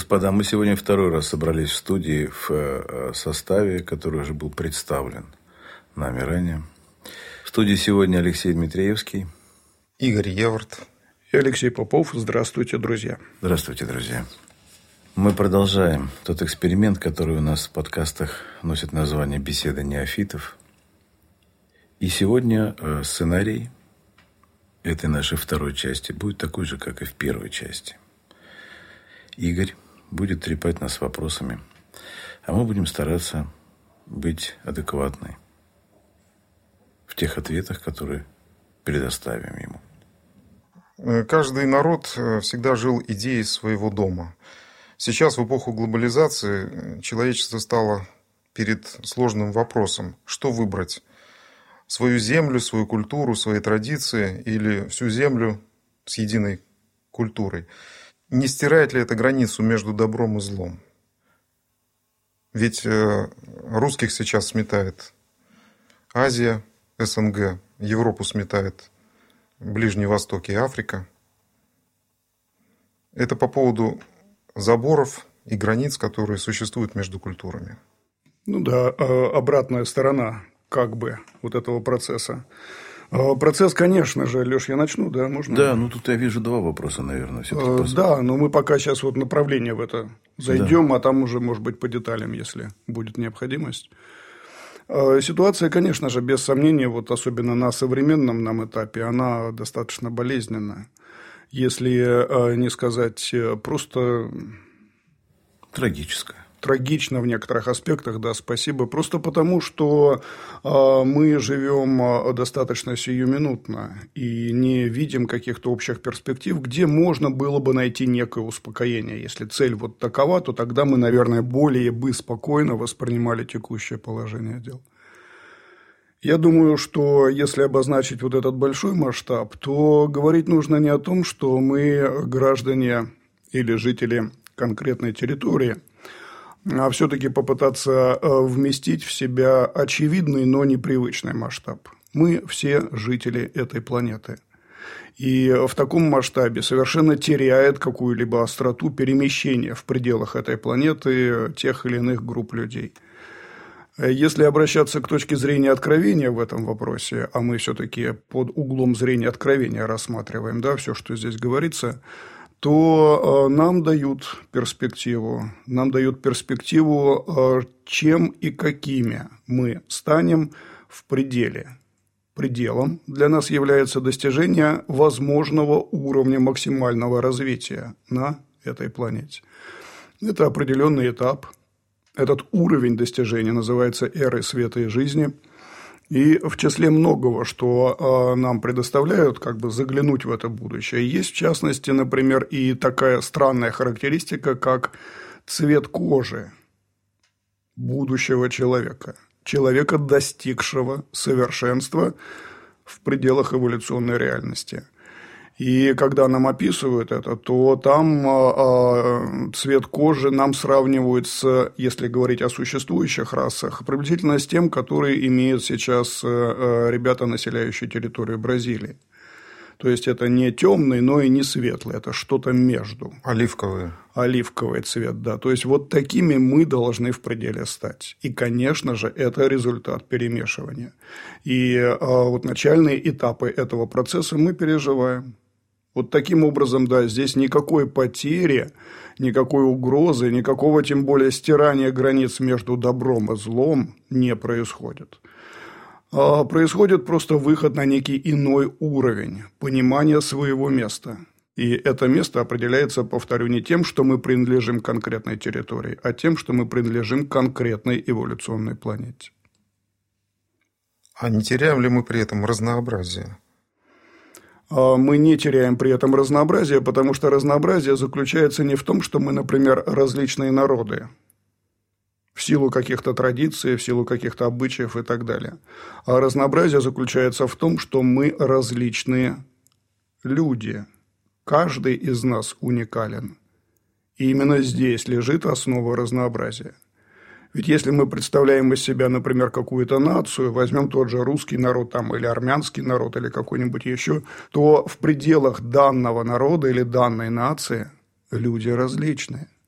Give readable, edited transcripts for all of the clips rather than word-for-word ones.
господа, мы сегодня второй раз собрались в студии в составе, который уже был представлен нами ранее. В студии сегодня Алексей Дмитриевский, Игорь Евард и Алексей Попов. Здравствуйте, друзья. Здравствуйте, друзья. Мы продолжаем тот эксперимент, который у нас в подкастах носит название «Беседа неофитов». И сегодня сценарий этой нашей второй части будет такой же, как и в первой части. Игорь будет трепать нас вопросами, а мы будем стараться быть адекватны в тех ответах, которые предоставим ему. Каждый народ всегда жил идеей своего дома. Сейчас, в эпоху глобализации, человечество стало перед сложным вопросом, что выбрать: свою землю, свою культуру, свои традиции или всю землю с единой культурой. Не стирает ли это границу между добром и злом? Ведь русских сейчас сметает Азия, СНГ, Европу сметает Ближний Восток и Африка. Это по поводу заборов и границ, которые существуют между культурами. Ну да, обратная сторона как бы вот этого процесса. Процесс, конечно же, Леш, я начну, да? Можно? Да, ну тут я вижу два вопроса, наверное. Да, но мы пока сейчас вот направление в это зайдем, да. А там уже, может быть, по деталям, если будет необходимость. Ситуация, конечно же, без сомнения, вот особенно на современном нам этапе, она достаточно болезненна. Если не сказать просто... Трагично в некоторых аспектах, да, спасибо. Просто потому, что мы живем достаточно сиюминутно и не видим каких-то общих перспектив, где можно было бы найти некое успокоение. Если цель вот такова, то тогда мы, наверное, более бы спокойно воспринимали текущее положение дел. Я думаю, что если обозначить вот этот большой масштаб, то говорить нужно не о том, что мы граждане или жители конкретной территории, а все-таки попытаться вместить в себя очевидный, но непривычный масштаб. Мы все жители этой планеты. И в таком масштабе совершенно теряет какую-либо остроту перемещения в пределах этой планеты тех или иных групп людей. Если обращаться к точке зрения откровения в этом вопросе, а мы все-таки под углом зрения откровения рассматриваем, да, все, что здесь говорится, то нам дают перспективу. Нам дают перспективу, чем и какими мы станем в пределе. Пределом для нас является достижение возможного уровня максимального развития на этой планете. Это определенный этап. Этот уровень достижения называется эрой света и жизни. И в числе многого, что нам предоставляют, как бы заглянуть в это будущее, есть, в частности, например, и такая странная характеристика, как цвет кожи будущего человека. Человека, достигшего совершенства в пределах эволюционной реальности. И когда нам описывают это, то там цвет кожи нам сравнивают с, если говорить о существующих расах, приблизительно с тем, который имеют сейчас ребята, населяющие территорию Бразилии. То есть это не темный, но и не светлый, это что-то между. Оливковый цвет, да. То есть вот такими мы должны в пределе стать. И, конечно же, это результат перемешивания. И вот начальные этапы этого процесса мы переживаем. Вот таким образом, да, здесь никакой потери, никакой угрозы, никакого, тем более, стирания границ между добром и злом не происходит. Происходит просто выход на некий иной уровень понимания своего места. И это место определяется, повторю, не тем, что мы принадлежим конкретной территории, а тем, что мы принадлежим конкретной эволюционной планете. А не теряем ли мы при этом разнообразие? Мы не теряем при этом разнообразие, потому что разнообразие заключается не в том, что мы, например, различные народы, в силу каких-то традиций, в силу каких-то обычаев и так далее. А разнообразие заключается в том, что мы различные люди. Каждый из нас уникален. И именно здесь лежит основа разнообразия. Ведь если мы представляем из себя, например, какую-то нацию, возьмем тот же русский народ там, или армянский народ, или какой-нибудь еще, то в пределах данного народа или данной нации люди различные.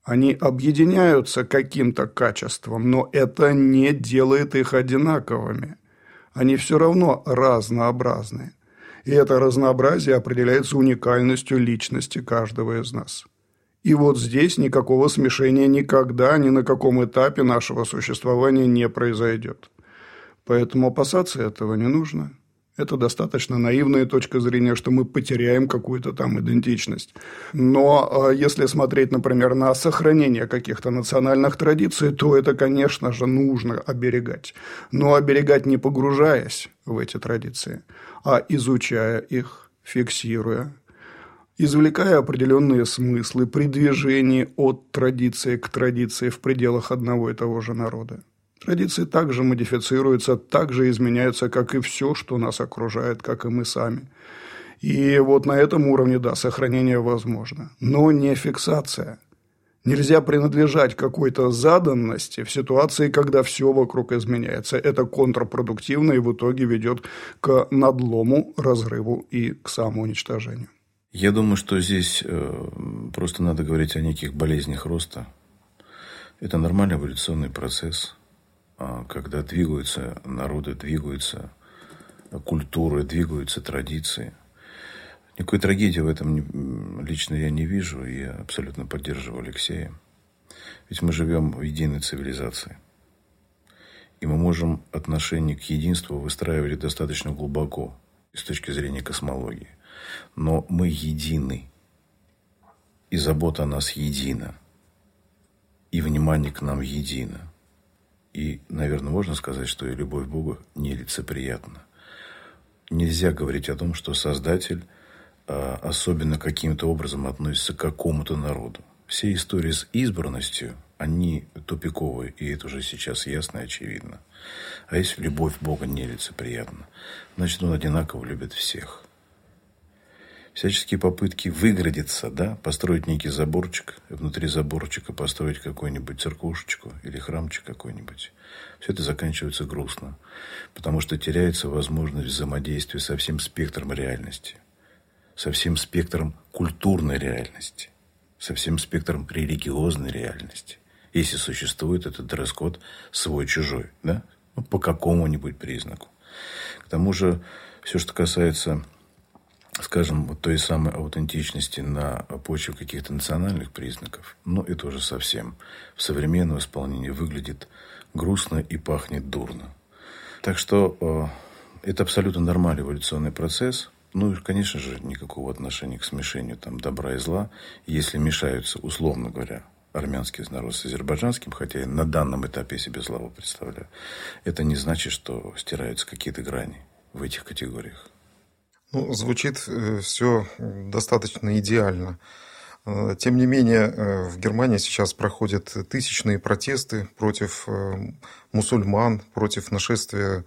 Они объединяются каким-то качеством, но это не делает их одинаковыми. Они все равно разнообразны. И это разнообразие определяется уникальностью личности каждого из нас. И вот здесь никакого смешения никогда, ни на каком этапе нашего существования не произойдет. Поэтому опасаться этого не нужно. Это достаточно наивная точка зрения, что мы потеряем какую-то там идентичность. Но если смотреть, например, на сохранение каких-то национальных традиций, то это, конечно же, нужно оберегать. Но оберегать не погружаясь в эти традиции, а изучая их, фиксируя, извлекая определенные смыслы при движении от традиции к традиции в пределах одного и того же народа. Традиции также модифицируются, также изменяются, как и все, что нас окружает, как и мы сами. И вот на этом уровне, да, сохранение возможно, но не фиксация. Нельзя принадлежать какой-то заданности в ситуации, когда все вокруг изменяется. Это контрпродуктивно и в итоге ведет к надлому, разрыву и к самоуничтожению. Я думаю, что здесь просто надо говорить о неких болезнях роста. Это нормальный эволюционный процесс, когда двигаются народы, двигаются культуры, двигаются традиции. Никакой трагедии в этом лично я не вижу, и я абсолютно поддерживаю Алексея. Ведь мы живем в единой цивилизации. И мы можем отношение к единству выстраивать достаточно глубоко с точки зрения космологии. Но мы едины. И забота о нас едина. И внимание к нам едино. И, наверное, можно сказать, что и любовь к Богу нелицеприятна. Нельзя говорить о том, что Создатель особенно каким-то образом относится к какому-то народу. Все истории с избранностью, они тупиковые, и это уже сейчас ясно и очевидно. А если любовь Бога нелицеприятна, значит, Он одинаково любит всех. Всяческие попытки выгородиться, да, построить некий заборчик, внутри заборчика построить какую-нибудь церквушечку или храмчик какой-нибудь. Все это заканчивается грустно, потому что теряется возможность взаимодействия со всем спектром реальности, со всем спектром культурной реальности, со всем спектром религиозной реальности. Если существует этот дресс-код свой-чужой, да, ну, по какому-нибудь признаку. К тому же, все, что касается, скажем, вот той самой аутентичности на почве каких-то национальных признаков, ну, это уже совсем в современном исполнении выглядит грустно и пахнет дурно. Так что это абсолютно нормальный эволюционный процесс. Ну, и, конечно же, никакого отношения к смешению там, добра и зла, если мешаются, условно говоря, армянский народ с азербайджанским, хотя я на данном этапе себе слабо представляю, это не значит, что стираются какие-то грани в этих категориях. Ну, звучит все достаточно идеально. Тем не менее, в Германии сейчас проходят тысячные протесты против мусульман, против нашествия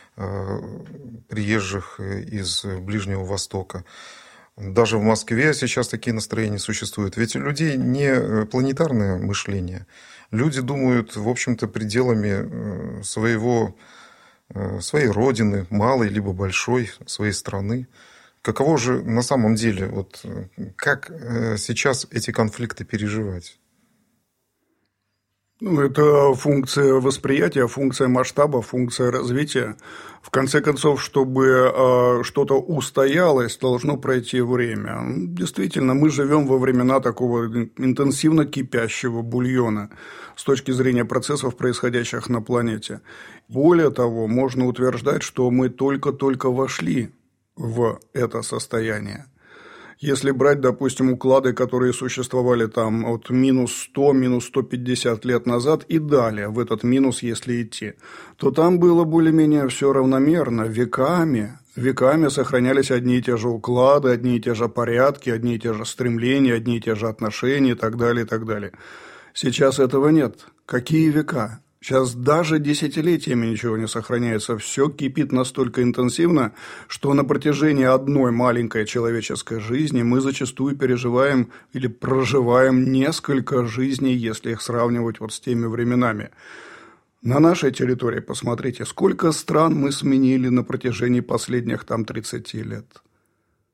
приезжих из Ближнего Востока. Даже в Москве сейчас такие настроения существуют. Ведь у людей не планетарное мышление. Люди думают, в общем-то, пределами своей родины, малой либо большой, своей страны. Каково же на самом деле, вот, как сейчас эти конфликты переживать? Ну, это функция восприятия, функция масштаба, функция развития. В конце концов, чтобы что-то устоялось, должно пройти время. Действительно, мы живем во времена такого интенсивно кипящего бульона с точки зрения процессов, происходящих на планете. Более того, можно утверждать, что мы только-только вошли в это состояние. Если брать, допустим, уклады, которые существовали там от минус 100, минус 150 лет назад и далее, в этот минус, если идти, то там было более-менее все равномерно, веками сохранялись одни и те же уклады, одни и те же порядки, одни и те же стремления, одни и те же отношения и так далее, и так далее. Сейчас этого нет. Какие века? Сейчас даже десятилетиями ничего не сохраняется. Все кипит настолько интенсивно, что на протяжении одной маленькой человеческой жизни мы зачастую переживаем или проживаем несколько жизней, если их сравнивать вот с теми временами. На нашей территории, посмотрите, сколько стран мы сменили на протяжении последних там 30 лет.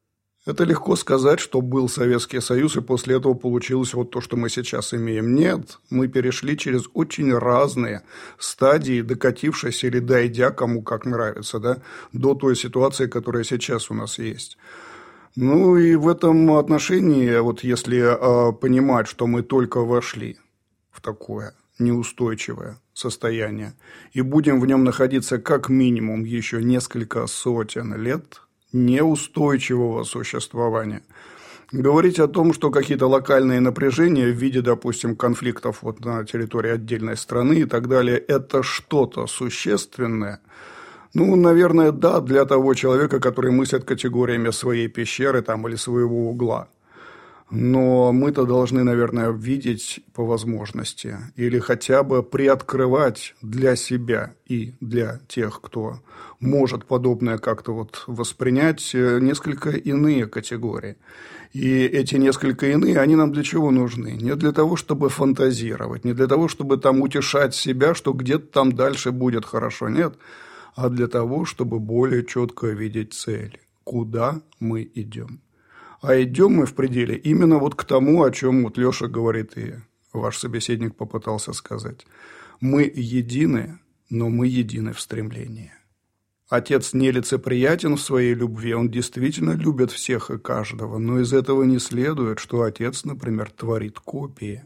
Это легко сказать, что был Советский Союз, и после этого получилось вот то, что мы сейчас имеем. Нет, мы перешли через очень разные стадии, докатившись или дойдя, кому как нравится, да, до той ситуации, которая сейчас у нас есть. Ну и в этом отношении, вот если понимать, что мы только вошли в такое неустойчивое состояние и будем в нем находиться как минимум еще несколько сотен лет неустойчивого существования. Говорить о том, что какие-то локальные напряжения в виде, допустим, конфликтов вот на территории отдельной страны и так далее, это что-то существенное, ну, наверное, да, для того человека, который мыслит категориями своей пещеры там, или своего угла. Но мы-то должны, наверное, видеть по возможности или хотя бы приоткрывать для себя и для тех, кто может подобное как-то вот воспринять, несколько иные категории. И эти несколько иные, они нам для чего нужны? Не для того, чтобы фантазировать, не для того, чтобы там утешать себя, что где-то там дальше будет хорошо, нет, а для того, чтобы более четко видеть цель, куда мы идем. А идем мы в пределе именно вот к тому, о чем вот Леша говорит и ваш собеседник попытался сказать. Мы едины, но мы едины в стремлении. Отец нелицеприятен в своей любви, он действительно любит всех и каждого, но из этого не следует, что отец, например, творит копии.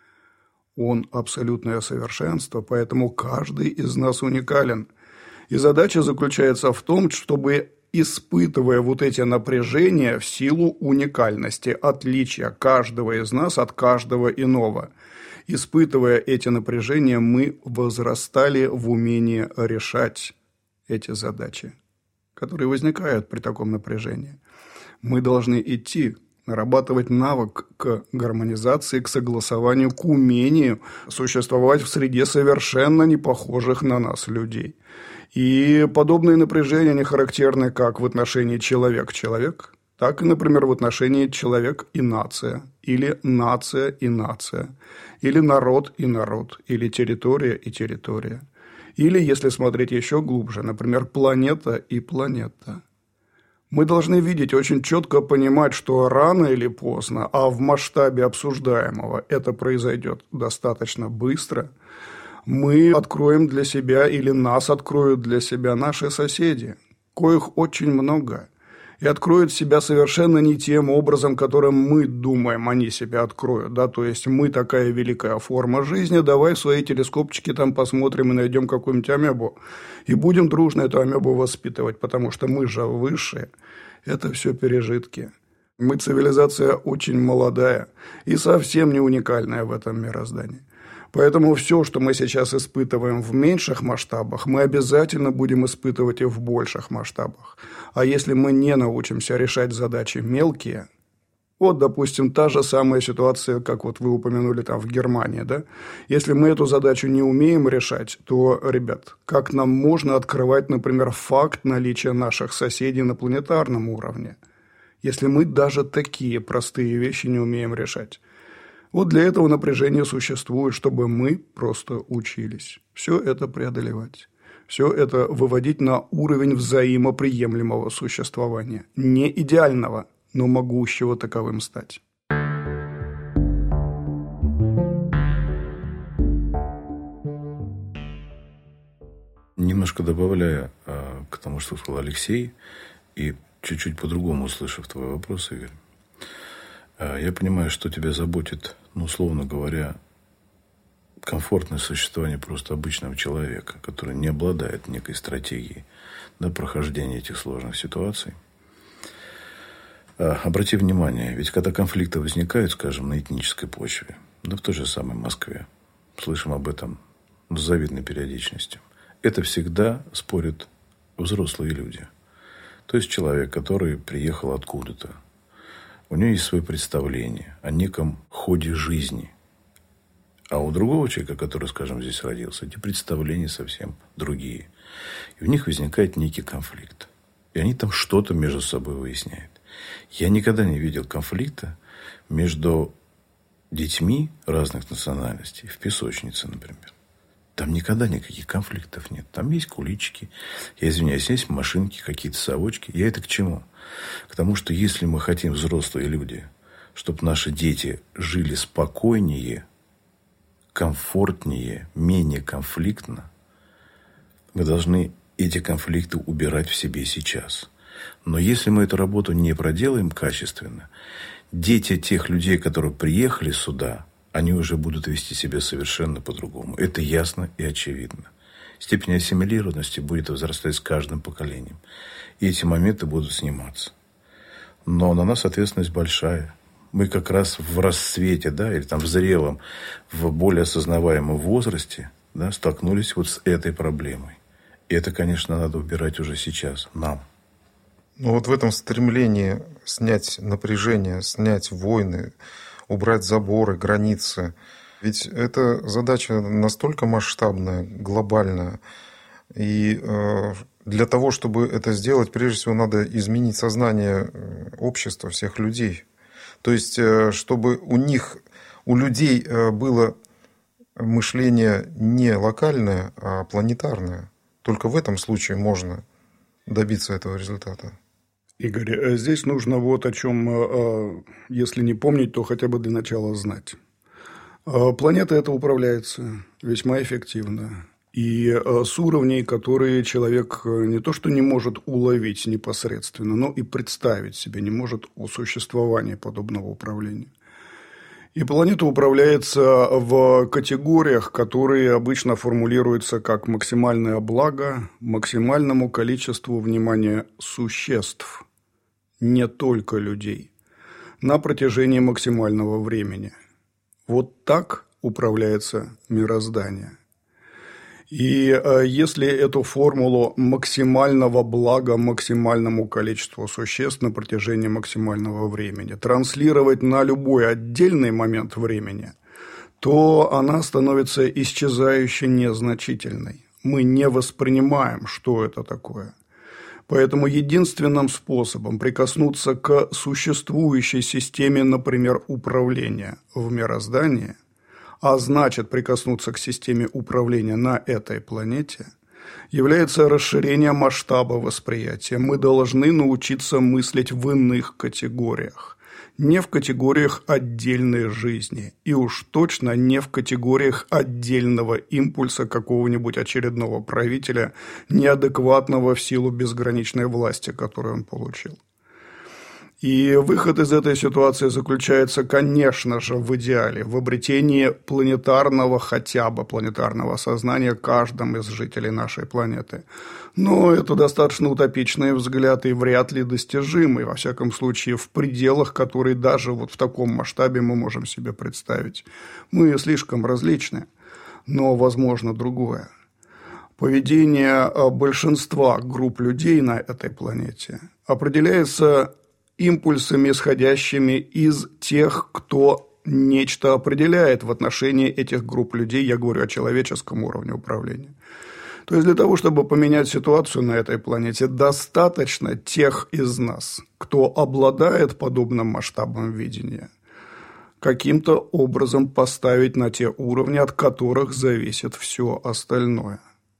Он абсолютное совершенство, поэтому каждый из нас уникален. И задача заключается в том, чтобы, испытывая вот эти напряжения в силу уникальности, отличия каждого из нас от каждого иного, испытывая эти напряжения, мы возрастали в умении решать эти задачи, которые возникают при таком напряжении. Мы должны идти, нарабатывать навык к гармонизации, к согласованию, к умению существовать в среде совершенно не похожих на нас людей. И подобные напряжения не характерны как в отношении человек-человек, так и, например, в отношении человек и нация, или нация и нация, или народ и народ, или территория и территория. Или, если смотреть еще глубже, например, планета и планета. Мы должны видеть, очень четко понимать, что рано или поздно, а в масштабе обсуждаемого это произойдет достаточно быстро, мы откроем для себя или нас откроют для себя наши соседи, коих очень много, и откроют себя совершенно не тем образом, которым мы думаем, они себя откроют. Да? То есть мы такая великая форма жизни, давай в свои телескопчики там посмотрим и найдем какую-нибудь амебу, и будем дружно эту амебу воспитывать, потому что мы же высшие. Это все пережитки. Мы цивилизация очень молодая и совсем не уникальная в этом мироздании. Поэтому все, что мы сейчас испытываем в меньших масштабах, мы обязательно будем испытывать и в больших масштабах. А если мы не научимся решать задачи мелкие, вот, допустим, та же самая ситуация, как вот вы упомянули там в Германии, да? Если мы эту задачу не умеем решать, то, ребят, как нам можно открывать, например, факт наличия наших соседей на планетарном уровне, если мы даже такие простые вещи не умеем решать? Вот для этого напряжение существует, чтобы мы просто учились все это преодолевать. Все это выводить на уровень взаимоприемлемого существования. Не идеального, но могущего таковым стать. Немножко добавляя к тому, что сказал Алексей, и чуть-чуть по-другому услышав твой вопрос, Игорь, я понимаю, что тебя заботит, ну, условно говоря, комфортное существование просто обычного человека, который не обладает некой стратегией до прохождения этих сложных ситуаций. Обрати внимание, ведь когда конфликты возникают, скажем, на этнической почве, да в той же самой Москве, слышим об этом с завидной периодичностью, это всегда спорят взрослые люди. То есть человек, который приехал откуда-то, у него есть свое представление о неком ходе жизни. А у другого человека, который, скажем, здесь родился, эти представления совсем другие. И у них возникает некий конфликт. И они там что-то между собой выясняют. Я никогда не видел конфликта между детьми разных национальностей в песочнице, например. Там никогда никаких конфликтов нет. Там есть куличики, я извиняюсь, есть машинки, какие-то совочки. Я это к чему? К тому, что если мы хотим, взрослые люди, чтобы наши дети жили спокойнее, комфортнее, менее конфликтно, мы должны эти конфликты убирать в себе сейчас. Но если мы эту работу не проделаем качественно, дети тех людей, которые приехали сюда, они уже будут вести себя совершенно по-другому. Это ясно и очевидно. Степень ассимилированности будет возрастать с каждым поколением. И эти моменты будут сниматься. Но на нас ответственность большая. Мы как раз в расцвете, или там в зрелом, в более осознаваемом возрасте, столкнулись вот с этой проблемой. И это, конечно, надо убирать уже сейчас, нам. Но вот в этом стремлении снять напряжение, снять войны, убрать заборы, границы, ведь эта задача настолько масштабная, глобальная. И для того, чтобы это сделать, прежде всего, надо изменить сознание общества, всех людей. То есть, чтобы у людей было мышление не локальное, а планетарное. Только в этом случае можно добиться этого результата. Игорь, здесь нужно вот о чем, если не помнить, то хотя бы для начала знать. Планета эта управляется весьма эффективно. И с уровней, которые человек не то что не может уловить непосредственно, но и представить себе не может о существовании подобного управления. И планета управляется в категориях, которые обычно формулируются как максимальное благо максимальному количеству, внимания, существ, не только людей, на протяжении максимального времени. Вот так управляется мироздание. И если эту формулу максимального блага максимальному количеству существ на протяжении максимального времени транслировать на любой отдельный момент времени, то она становится исчезающе незначительной. Мы не воспринимаем, что это такое. Поэтому единственным способом прикоснуться к существующей системе, например, управления в мироздании, а значит прикоснуться к системе управления на этой планете, является расширение масштаба восприятия. Мы должны научиться мыслить в иных категориях, не в категориях отдельной жизни, и уж точно не в категориях отдельного импульса какого-нибудь очередного правителя, неадекватного в силу безграничной власти, которую он получил. И выход из этой ситуации заключается, конечно же, в идеале, в обретении планетарного, хотя бы планетарного сознания каждым из жителей нашей планеты. Но это достаточно утопичный взгляд и вряд ли достижимый, во всяком случае, в пределах, которые даже вот в таком масштабе мы можем себе представить. Мы слишком различны, но возможно другое. Поведение большинства групп людей на этой планете определяется импульсами, исходящими из тех, кто нечто определяет в отношении этих групп людей, я говорю о человеческом уровне управления. То есть для того, чтобы поменять ситуацию на этой планете, достаточно тех из нас, кто обладает подобным масштабом видения, каким-то образом поставить на те уровни, от которых зависит все остальное.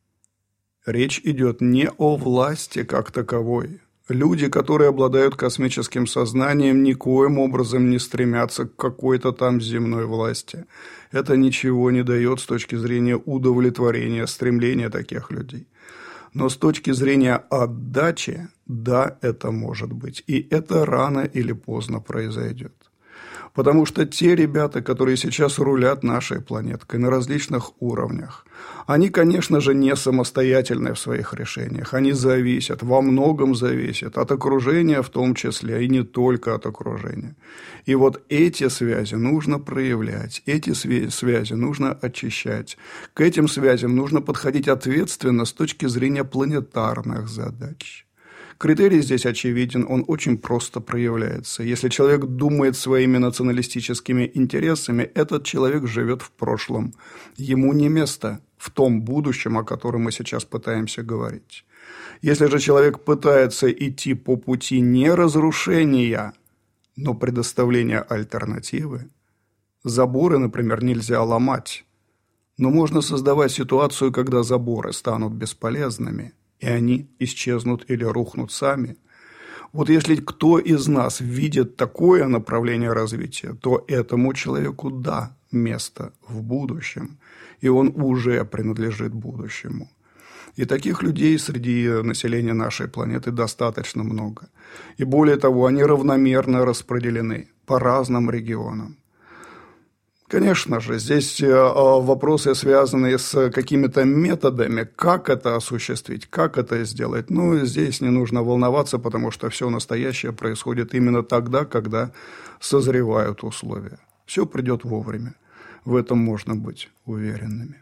Речь идет не о власти как таковой. Люди, которые обладают космическим сознанием, никоим образом не стремятся к какой-то там земной власти. Это ничего не дает с точки зрения удовлетворения стремления таких людей. Но с точки зрения отдачи, да, это может быть. И это рано или поздно произойдет. Потому что те ребята, которые сейчас рулят нашей планеткой на различных уровнях, они, конечно же, не самостоятельны в своих решениях. Они зависят, во многом зависят от окружения в том числе, и не только от окружения. И вот эти связи нужно проявлять, эти связи нужно очищать. К этим связям нужно подходить ответственно с точки зрения планетарных задач. Критерий здесь очевиден, он очень просто проявляется. Если человек думает своими националистическими интересами, этот человек живет в прошлом. Ему не место в том будущем, о котором мы сейчас пытаемся говорить. Если же человек пытается идти по пути не разрушения, но предоставления альтернативы, заборы, например, нельзя ломать, Но можно создавать ситуацию, когда заборы станут бесполезными, и они исчезнут или рухнут сами. Вот если кто из нас видит такое направление развития, то этому человеку да, место в будущем, и он уже принадлежит будущему. И таких людей среди населения нашей планеты достаточно много. И более того, они равномерно распределены по разным регионам. Конечно же, здесь вопросы, связанные с какими-то методами, как это осуществить, как это сделать. Но здесь не нужно волноваться, потому что все настоящее происходит именно тогда, когда созревают условия. Все придет вовремя. В этом можно быть уверенными.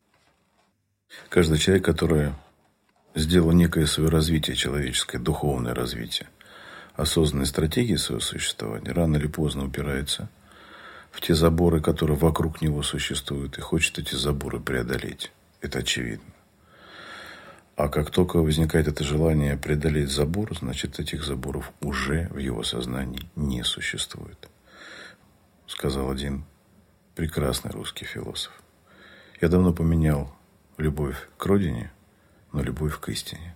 Каждый человек, который сделал некое свое развитие человеческое, духовное развитие, осознанной стратегии своего существования, рано или поздно упирается в те заборы, которые вокруг него существуют, и хочет эти заборы преодолеть. Это очевидно. А как только возникает это желание преодолеть забор, значит, этих заборов уже в его сознании не существует. Сказал один прекрасный русский философ. Я давно поменял любовь к родине на любовь к истине.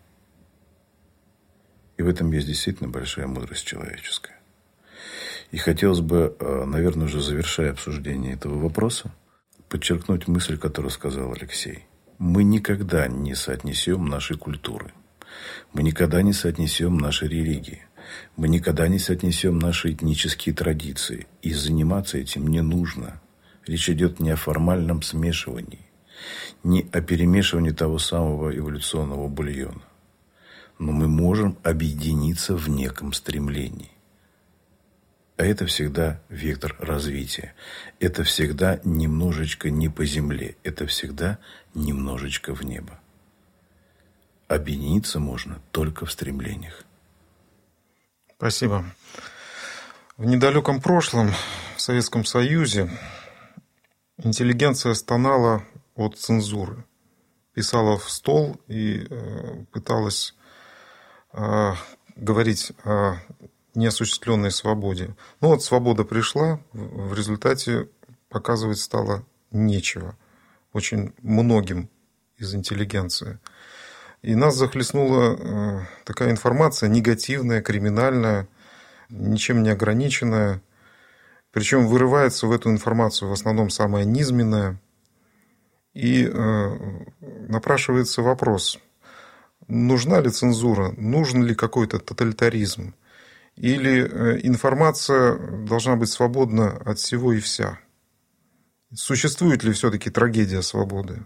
И в этом есть действительно большая мудрость человеческая. И хотелось бы, наверное, уже завершая обсуждение этого вопроса, подчеркнуть мысль, которую сказал Алексей. Мы никогда не соотнесем нашей культуры. Мы никогда не соотнесем нашей религии. Мы никогда не соотнесем наши этнические традиции. И заниматься этим не нужно. Речь идет не о формальном смешивании, не о перемешивании того самого эволюционного бульона. Но мы можем объединиться в неком стремлении. А это всегда вектор развития. Это всегда немножечко не по земле. Это всегда немножечко в небо. Объединиться можно только в стремлениях. Спасибо. В недалеком прошлом в Советском Союзе интеллигенция стонала от цензуры. Писала в стол и пыталась говорить о неосуществленной свободе. Но вот свобода пришла, в результате показывать стало нечего очень многим из интеллигенции. И нас захлестнула такая информация негативная, криминальная, ничем не ограниченная. Причем вырывается в эту информацию в основном самое низменное. И напрашивается вопрос, нужна ли цензура, нужен ли какой-то тоталитаризм, или информация должна быть свободна от всего и вся. Существует ли все-таки трагедия свободы?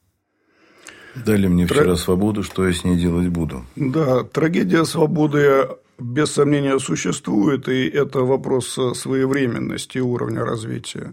Дали мне вчера свободу, что я с ней делать буду. Да, трагедия свободы без сомнения существует, и это вопрос своевременности уровня развития.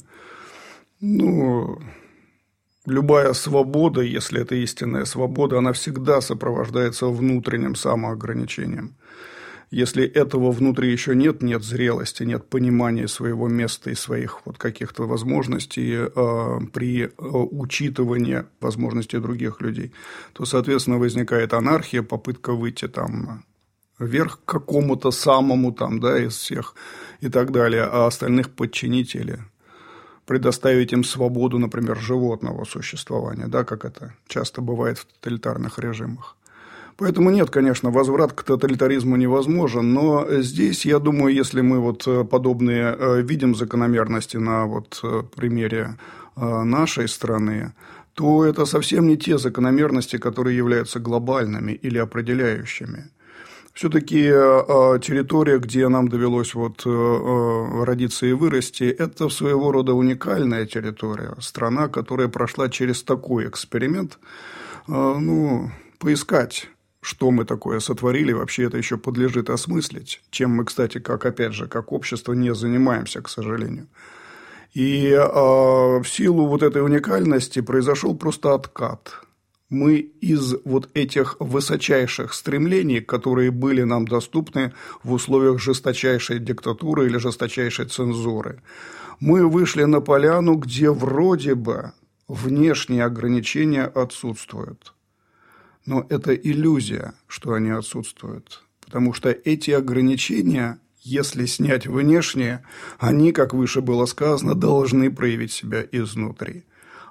Любая свобода, если это истинная свобода, она всегда сопровождается внутренним самоограничением. Если этого внутри еще нет зрелости, нет понимания своего места и своих каких-то возможностей при учитывании возможностей других людей, то, соответственно, возникает анархия, попытка выйти вверх к какому-то самому из всех и так далее, а остальных подчинить или предоставить им свободу, например, животного существования, как это часто бывает в тоталитарных режимах. Поэтому нет, конечно, возврат к тоталитаризму невозможен, но здесь, я думаю, если мы подобные видим закономерности на примере нашей страны, то это совсем не те закономерности, которые являются глобальными или определяющими. Все-таки территория, где нам довелось родиться и вырасти, это своего рода уникальная территория, страна, которая прошла через такой эксперимент, поискать, что мы такое сотворили, вообще это еще подлежит осмыслить, чем мы, кстати, как общество не занимаемся, к сожалению. И в силу этой уникальности произошел просто откат. Мы из этих высочайших стремлений, которые были нам доступны в условиях жесточайшей диктатуры или жесточайшей цензуры, мы вышли на поляну, где вроде бы внешние ограничения отсутствуют. Но это иллюзия, что они отсутствуют, потому что эти ограничения, если снять внешние, они, как выше было сказано, должны проявить себя изнутри.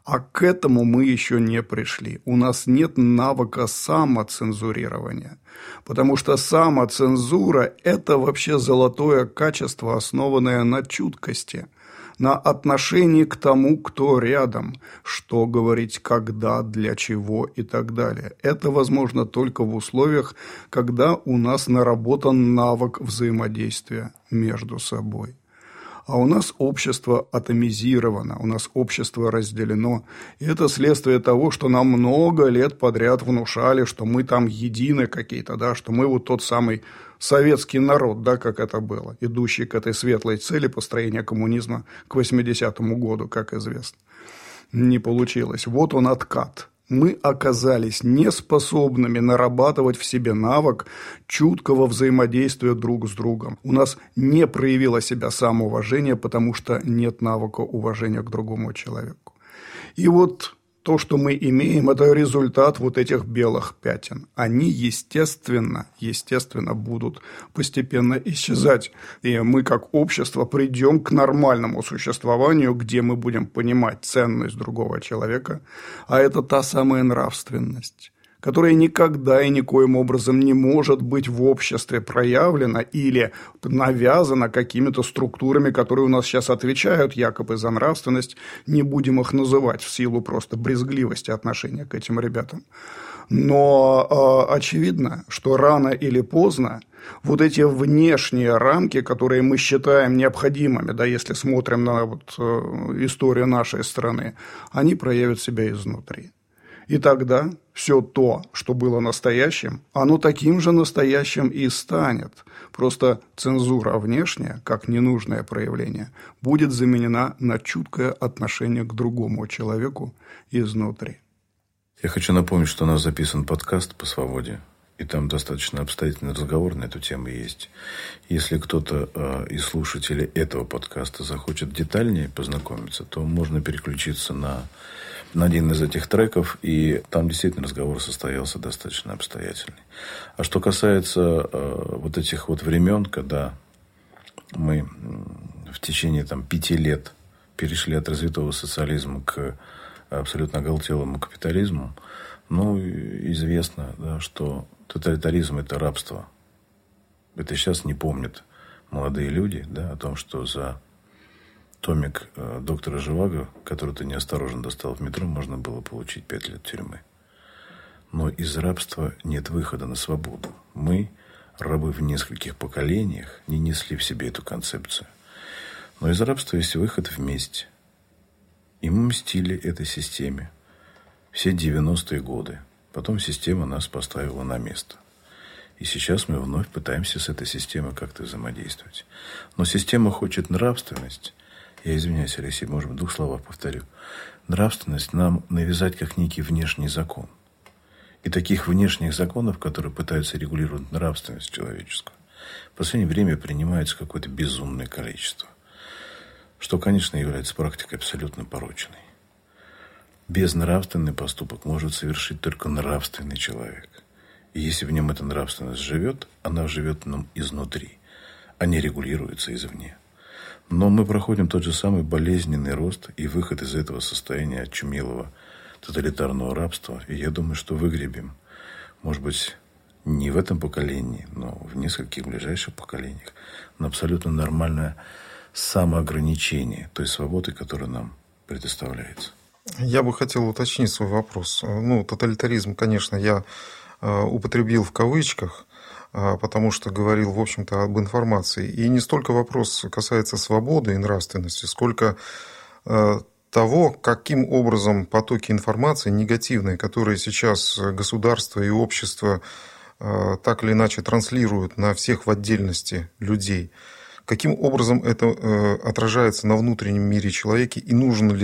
А к этому мы еще не пришли. У нас нет навыка самоцензурирования. Потому что самоцензура – это вообще золотое качество, основанное на чуткости, на отношении к тому, кто рядом, что говорить, когда, для чего и так далее. Это возможно только в условиях, когда у нас наработан навык взаимодействия между собой. А у нас общество атомизировано, у нас общество разделено. И это следствие того, что нам много лет подряд внушали, что мы там едины какие-то, да, что мы вот тот самый советский народ, да, как это было, идущий к этой светлой цели построения коммунизма к 80-му году, как известно. Не получилось. Вот он откат. Мы оказались неспособными нарабатывать в себе навык чуткого взаимодействия друг с другом. У нас не проявило себя самоуважение, потому что нет навыка уважения к другому человеку. И вот то, что мы имеем, это результат вот этих белых пятен. Они, естественно, будут постепенно исчезать. И мы, как общество, придем к нормальному существованию, где мы будем понимать ценность другого человека. А это та самая нравственность, которая никогда и никоим образом не может быть в обществе проявлена или навязана какими-то структурами, которые у нас сейчас отвечают якобы за нравственность. Не будем их называть в силу просто брезгливости отношения к этим ребятам. Но очевидно, что рано или поздно вот эти внешние рамки, которые мы считаем необходимыми, да, если смотрим на вот, историю нашей страны, они проявят себя изнутри. И тогда все то, что было настоящим, оно таким же настоящим и станет. Просто цензура внешняя, как ненужное проявление, будет заменена на чуткое отношение к другому человеку изнутри. Я хочу напомнить, что у нас записан подкаст по свободе, и там достаточно обстоятельный разговор на эту тему есть. Если кто-то из слушателей этого подкаста захочет детальнее познакомиться, то можно переключиться на один из этих треков, и там действительно разговор состоялся достаточно обстоятельный. А что касается вот этих вот времен, когда мы в течение 5 лет перешли от развитого социализма к абсолютно оголтелому капитализму, известно, да, что тоталитаризм – это рабство. Это сейчас не помнят молодые люди, да, о том, что за томик доктора Живаго, который ты неосторожно достал в метро, можно было получить 5 лет тюрьмы. Но из рабства нет выхода на свободу. Мы, рабы в нескольких поколениях, не несли в себе эту концепцию. Но из рабства есть выход вместе. И мы мстили этой системе все 90-е годы. Потом система нас поставила на место. И сейчас мы вновь пытаемся с этой системой как-то взаимодействовать. Но система хочет нравственность. Я извиняюсь, Алексей, может быть, в 2 словах повторю. Нравственность нам навязать как некий внешний закон. И таких внешних законов, которые пытаются регулировать нравственность человеческую, в последнее время принимается какое-то безумное количество. Что, конечно, является практикой абсолютно порочной. Безнравственный поступок может совершить только нравственный человек. И если в нем эта нравственность живет, она живет в нем изнутри, а не регулируется извне. Но мы проходим тот же самый болезненный рост и выход из этого состояния очумелого тоталитарного рабства. И я думаю, что выгребем, может быть, не в этом поколении, но в нескольких ближайших поколениях, на абсолютно нормальное самоограничение той свободы, которая нам предоставляется. Я бы хотел уточнить свой вопрос. Тоталитаризм, конечно, я употребил в кавычках, потому что говорил, в общем-то, об информации. И не столько вопрос касается свободы и нравственности, сколько того, каким образом потоки информации негативные, которые сейчас государство и общество так или иначе транслируют на всех в отдельности людей, каким образом это отражается на внутреннем мире человека, и нужна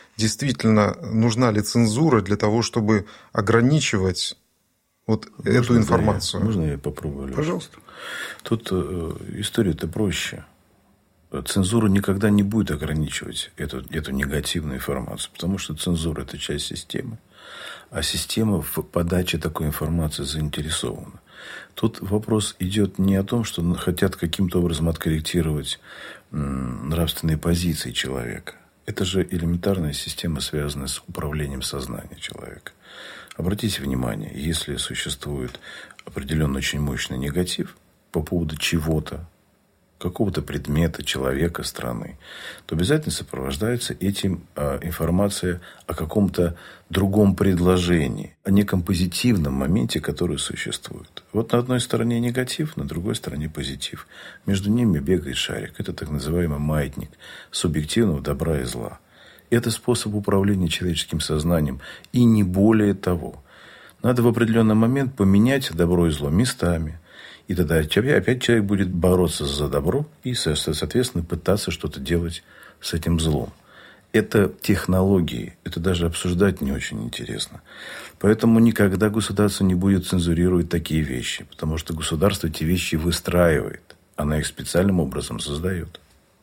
ли цензура для того, чтобы ограничивать эту информацию? Можно я попробую? Леша? Пожалуйста. Тут история-то проще. Цензура никогда не будет ограничивать эту негативную информацию, потому что цензура – это часть системы, а система в подаче такой информации заинтересована. Тут вопрос идет не о том, что хотят каким-то образом откорректировать нравственные позиции человека. Это же элементарная система, связанная с управлением сознанием человека. Обратите внимание, если существует определенный очень мощный негатив по поводу чего-то, какого-то предмета, человека, страны, то обязательно сопровождается этим информация о каком-то другом предложении, о неком позитивном моменте, который существует. Вот на одной стороне негатив, на другой стороне позитив. Между ними бегает шарик. Это так называемый маятник субъективного добра и зла. Это способ управления человеческим сознанием. И не более того. Надо в определенный момент поменять добро и зло местами. И тогда опять человек будет бороться за добро и, соответственно, пытаться что-то делать с этим злом. Это технологии. Это даже обсуждать не очень интересно. Поэтому никогда государство не будет цензурировать такие вещи. Потому что государство эти вещи выстраивает. Она их специальным образом создает.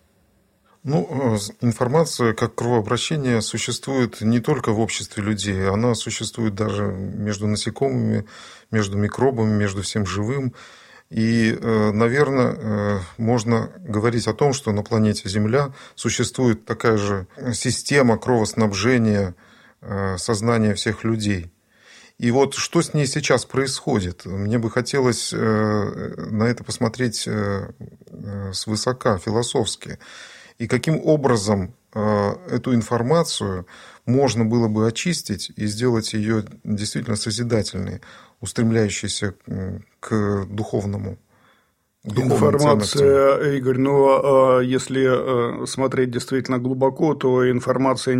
Информация как кровообращение существует не только в обществе людей. Она существует даже между насекомыми, между микробами, между всем живым. И, наверное, можно говорить о том, что на планете Земля существует такая же система кровоснабжения сознания всех людей. И вот что с ней сейчас происходит? Мне бы хотелось на это посмотреть свысока, философски. И каким образом эту информацию можно было бы очистить и сделать ее действительно созидательной, устремляющейся к духовному. Информация, Игорь, если смотреть действительно глубоко, то информация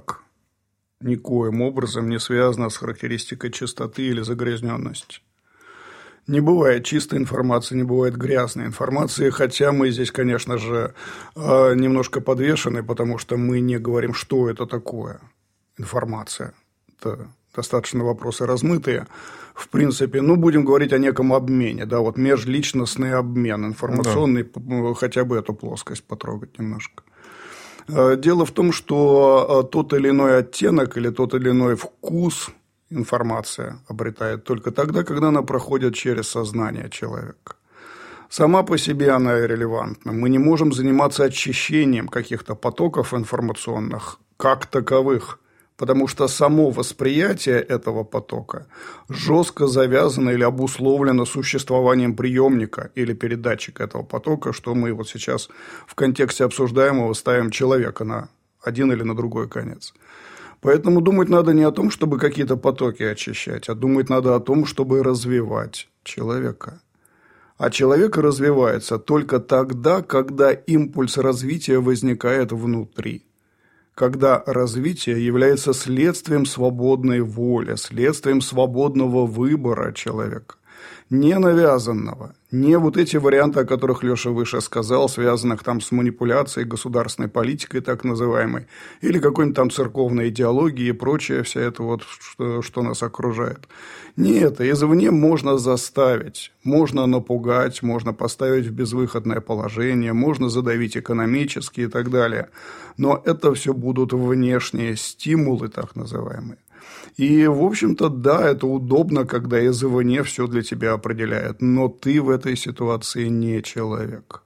никоим образом не связана с характеристикой чистоты или загрязненности. Не бывает чистой информации, не бывает грязной информации, хотя мы здесь, конечно же, немножко подвешены, потому что мы не говорим, что это такое информация. Это достаточно вопросы размытые. В принципе, будем говорить о неком обмене, межличностный обмен информационный, хотя бы эту плоскость потрогать немножко. Дело в том, что тот или иной оттенок или тот или иной вкус информация обретает только тогда, когда она проходит через сознание человека. Сама по себе она релевантна. Мы не можем заниматься очищением каких-то потоков информационных как таковых, потому что само восприятие этого потока жестко завязано или обусловлено существованием приемника или передатчика этого потока, что мы вот сейчас в контексте обсуждаемого ставим человека на один или на другой конец. Поэтому думать надо не о том, чтобы какие-то потоки очищать, а думать надо о том, чтобы развивать человека. А человек развивается только тогда, когда импульс развития возникает внутри. Когда развитие является следствием свободной воли, следствием свободного выбора человека. Не навязанного, не вот эти варианты, о которых Леша выше сказал, связанных там с манипуляцией, государственной политикой так называемой, или какой-нибудь там церковной идеологией и прочее, вся это вот, что нас окружает. Нет, извне можно заставить, можно напугать, можно поставить в безвыходное положение, можно задавить экономически и так далее. Но это все будут внешние стимулы, так называемые. И, в общем-то, да, это удобно, когда извне все для тебя определяет, но ты в этой ситуации не человек.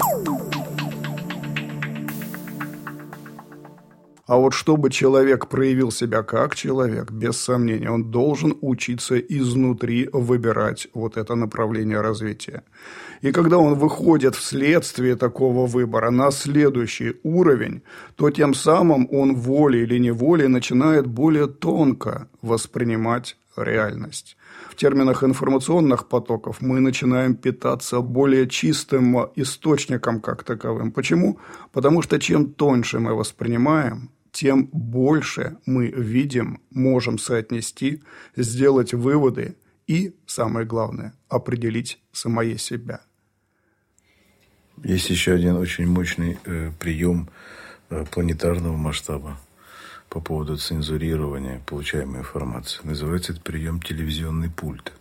А вот чтобы человек проявил себя как человек, без сомнения, он должен учиться изнутри выбирать вот это направление развития. И когда он выходит вследствие такого выбора на следующий уровень, то тем самым он волей или неволей начинает более тонко воспринимать реальность. В терминах информационных потоков мы начинаем питаться более чистым источником как таковым. Почему? Потому что чем тоньше мы воспринимаем, тем больше мы видим, можем соотнести, сделать выводы и, самое главное, определить самое себя. Есть еще один очень мощный прием планетарного масштаба по поводу цензурирования получаемой информации. Называется этот прием телевизионный пульт.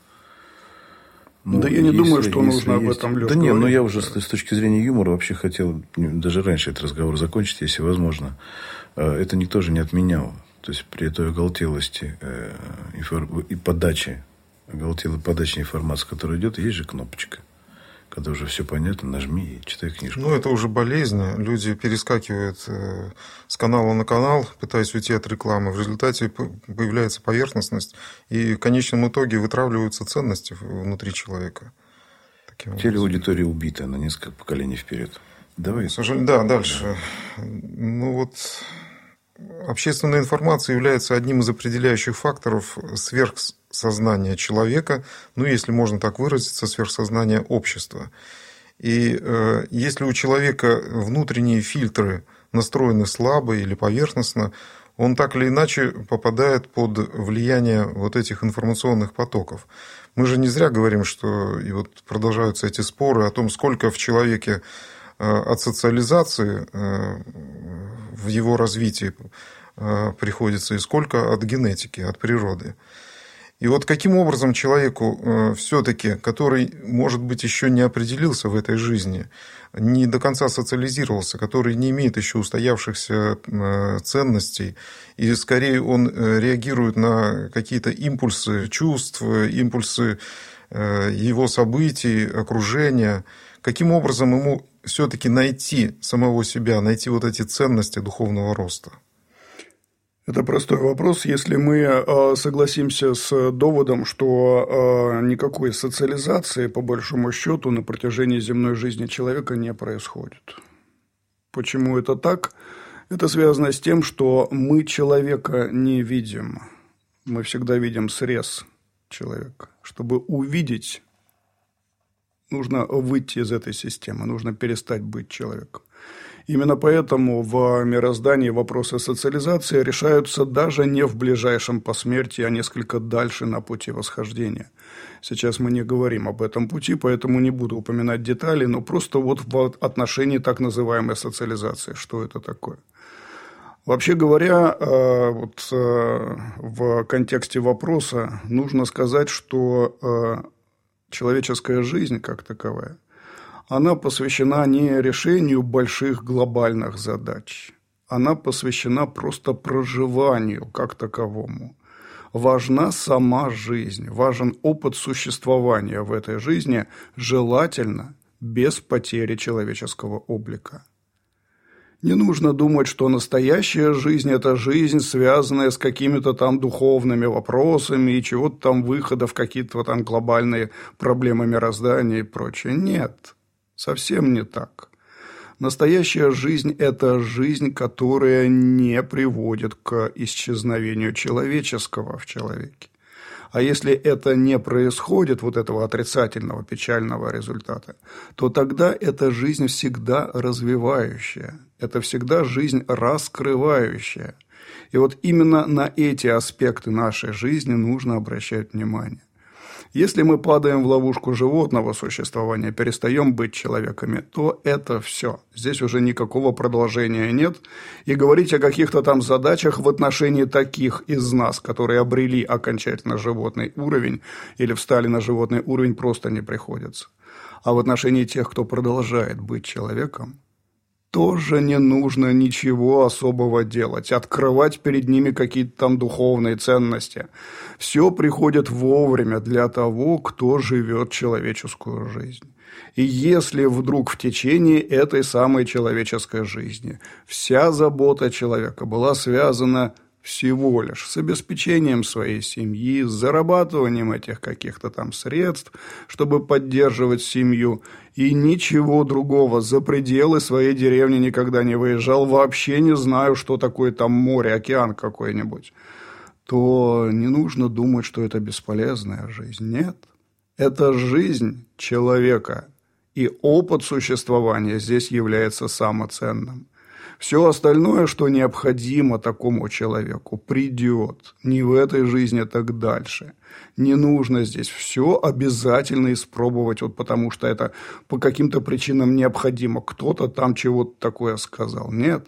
Да я не думаю, что нужно об этом, Лёш, Да нет, говорить. я уже с точки зрения юмора вообще хотел даже раньше этот разговор закончить, если возможно. Это никто же не отменял. То есть при той оголтелости и подаче, оголтелой подаче информации, которая идет, есть же кнопочка. Когда уже все понятно, нажми и читай книжку. Ну, это уже болезнь. Люди перескакивают с канала на канал, пытаясь уйти от рекламы. В результате появляется поверхностность, и в конечном итоге вытравливаются ценности внутри человека. Телеаудитория убита на несколько поколений вперед. Давай. К сожалению, да, дальше. Ну вот, общественная информация является одним из определяющих факторов сверхсознания человека, ну, если можно так выразиться, сверхсознания общества. И если у человека внутренние фильтры настроены слабо или поверхностно, он так или иначе попадает под влияние вот этих информационных потоков. Мы же не зря говорим, что и вот продолжаются эти споры о том, сколько в человеке от социализации в его развитии приходится и сколько от генетики, от природы. И вот каким образом человеку все-таки, который, может быть, еще не определился в этой жизни, не до конца социализировался, который не имеет еще устоявшихся ценностей, и скорее он реагирует на какие-то импульсы чувств, импульсы его событий, окружения, каким образом ему все-таки найти самого себя, найти вот эти ценности духовного роста? Это простой вопрос. Если мы согласимся с доводом, что никакой социализации, по большому счету, на протяжении земной жизни человека не происходит. Почему это так? Это связано с тем, что мы человека не видим. Мы всегда видим срез человека. Чтобы увидеть, нужно выйти из этой системы, нужно перестать быть человеком. Именно поэтому в мироздании вопросы социализации решаются даже не в ближайшем посмертии, а несколько дальше на пути восхождения. Сейчас мы не говорим об этом пути, поэтому не буду упоминать детали, но просто вот в отношении так называемой социализации. Что это такое? Вообще говоря, вот в контексте вопроса нужно сказать, что человеческая жизнь как таковая, она посвящена не решению больших глобальных задач. Она посвящена просто проживанию как таковому. Важна сама жизнь, важен опыт существования в этой жизни, желательно без потери человеческого облика. Не нужно думать, что настоящая жизнь – это жизнь, связанная с какими-то там духовными вопросами и чего-то там выхода в какие-то там глобальные проблемы мироздания и прочее. Нет. Совсем не так. Настоящая жизнь – это жизнь, которая не приводит к исчезновению человеческого в человеке. А если это не происходит, вот этого отрицательного, печального результата, то тогда эта жизнь всегда развивающая, это всегда жизнь раскрывающая. И вот именно на эти аспекты нашей жизни нужно обращать внимание. Если мы падаем в ловушку животного существования, перестаем быть человеками, то это все. Здесь уже никакого продолжения нет. И говорить о каких-то там задачах в отношении таких из нас, которые обрели окончательно животный уровень или встали на животный уровень, просто не приходится. А в отношении тех, кто продолжает быть человеком, тоже не нужно ничего особого делать, открывать перед ними какие-то там духовные ценности. Все приходит вовремя для того, кто живет человеческую жизнь. И если вдруг в течение этой самой человеческой жизни вся забота человека была связана всего лишь с обеспечением своей семьи, с зарабатыванием этих каких-то там средств, чтобы поддерживать семью, и ничего другого, за пределы своей деревни никогда не выезжал, вообще не знаю, что такое там море, океан какой-нибудь, то не нужно думать, что это бесполезная жизнь. Нет, это жизнь человека, и опыт существования здесь является самоценным. Все остальное, что необходимо такому человеку, придет. Не в этой жизни, так дальше. Не нужно здесь все обязательно испробовать, вот потому что это по каким-то причинам необходимо. Кто-то там чего-то такое сказал. Нет.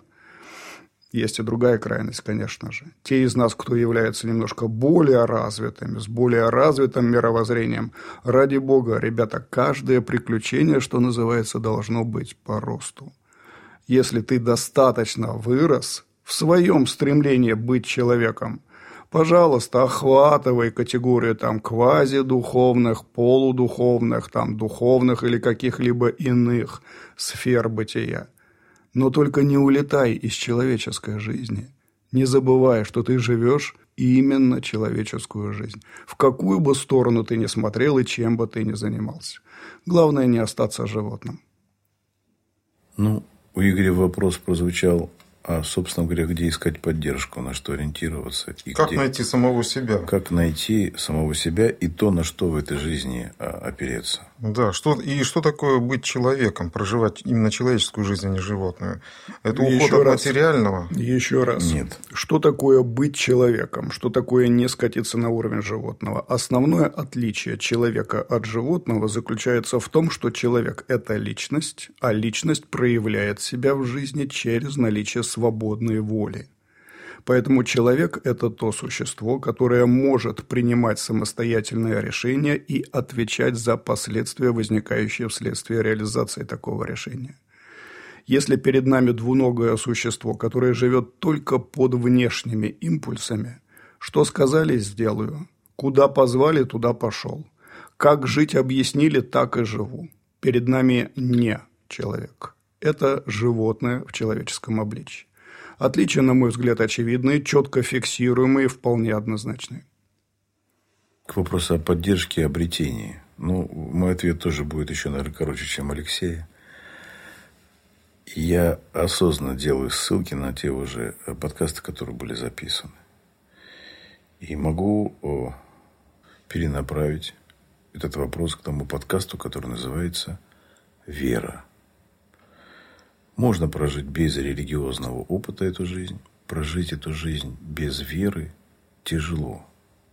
Есть и другая крайность, конечно же. Те из нас, кто является немножко более развитыми, с более развитым мировоззрением, ради Бога, ребята, каждое приключение, что называется, должно быть по росту. Если ты достаточно вырос в своем стремлении быть человеком, Пожалуйста, охватывай категорию там квазидуховных, полудуховных, там духовных или каких-либо иных сфер бытия. Но только не улетай из человеческой жизни. Не забывай, что ты живешь именно человеческую жизнь. В какую бы сторону ты ни смотрел и чем бы ты ни занимался. Главное не остаться животным. Ну, у Игоря вопрос прозвучал, а, собственно говоря, где искать поддержку, на что ориентироваться. И как найти самого себя? Как найти самого себя и то, на что в этой жизни опереться. Да, что такое быть человеком, проживать именно человеческую жизнь, а не животную? Это уход от материального? Еще раз. Нет. Что такое быть человеком? Что такое не скатиться на уровень животного? Основное отличие человека от животного заключается в том, что человек – это личность, а личность проявляет себя в жизни через наличие свободной воли. Поэтому человек – это то существо, которое может принимать самостоятельные решения и отвечать за последствия, возникающие вследствие реализации такого решения. Если перед нами двуногое существо, которое живет только под внешними импульсами, что сказали – сделаю, куда позвали – туда пошел, как жить объяснили – так и живу. Перед нами не человек. Это животное в человеческом обличии. Отличия, на мой взгляд, очевидные, четко фиксируемые, вполне однозначные. К вопросу о поддержке и обретении. Ну, мой ответ тоже будет еще, наверное, короче, чем Алексея. Я осознанно делаю ссылки на те уже подкасты, которые были записаны. И могу перенаправить этот вопрос к тому подкасту, который называется «Вера». Можно прожить без религиозного опыта эту жизнь. Прожить эту жизнь без веры тяжело.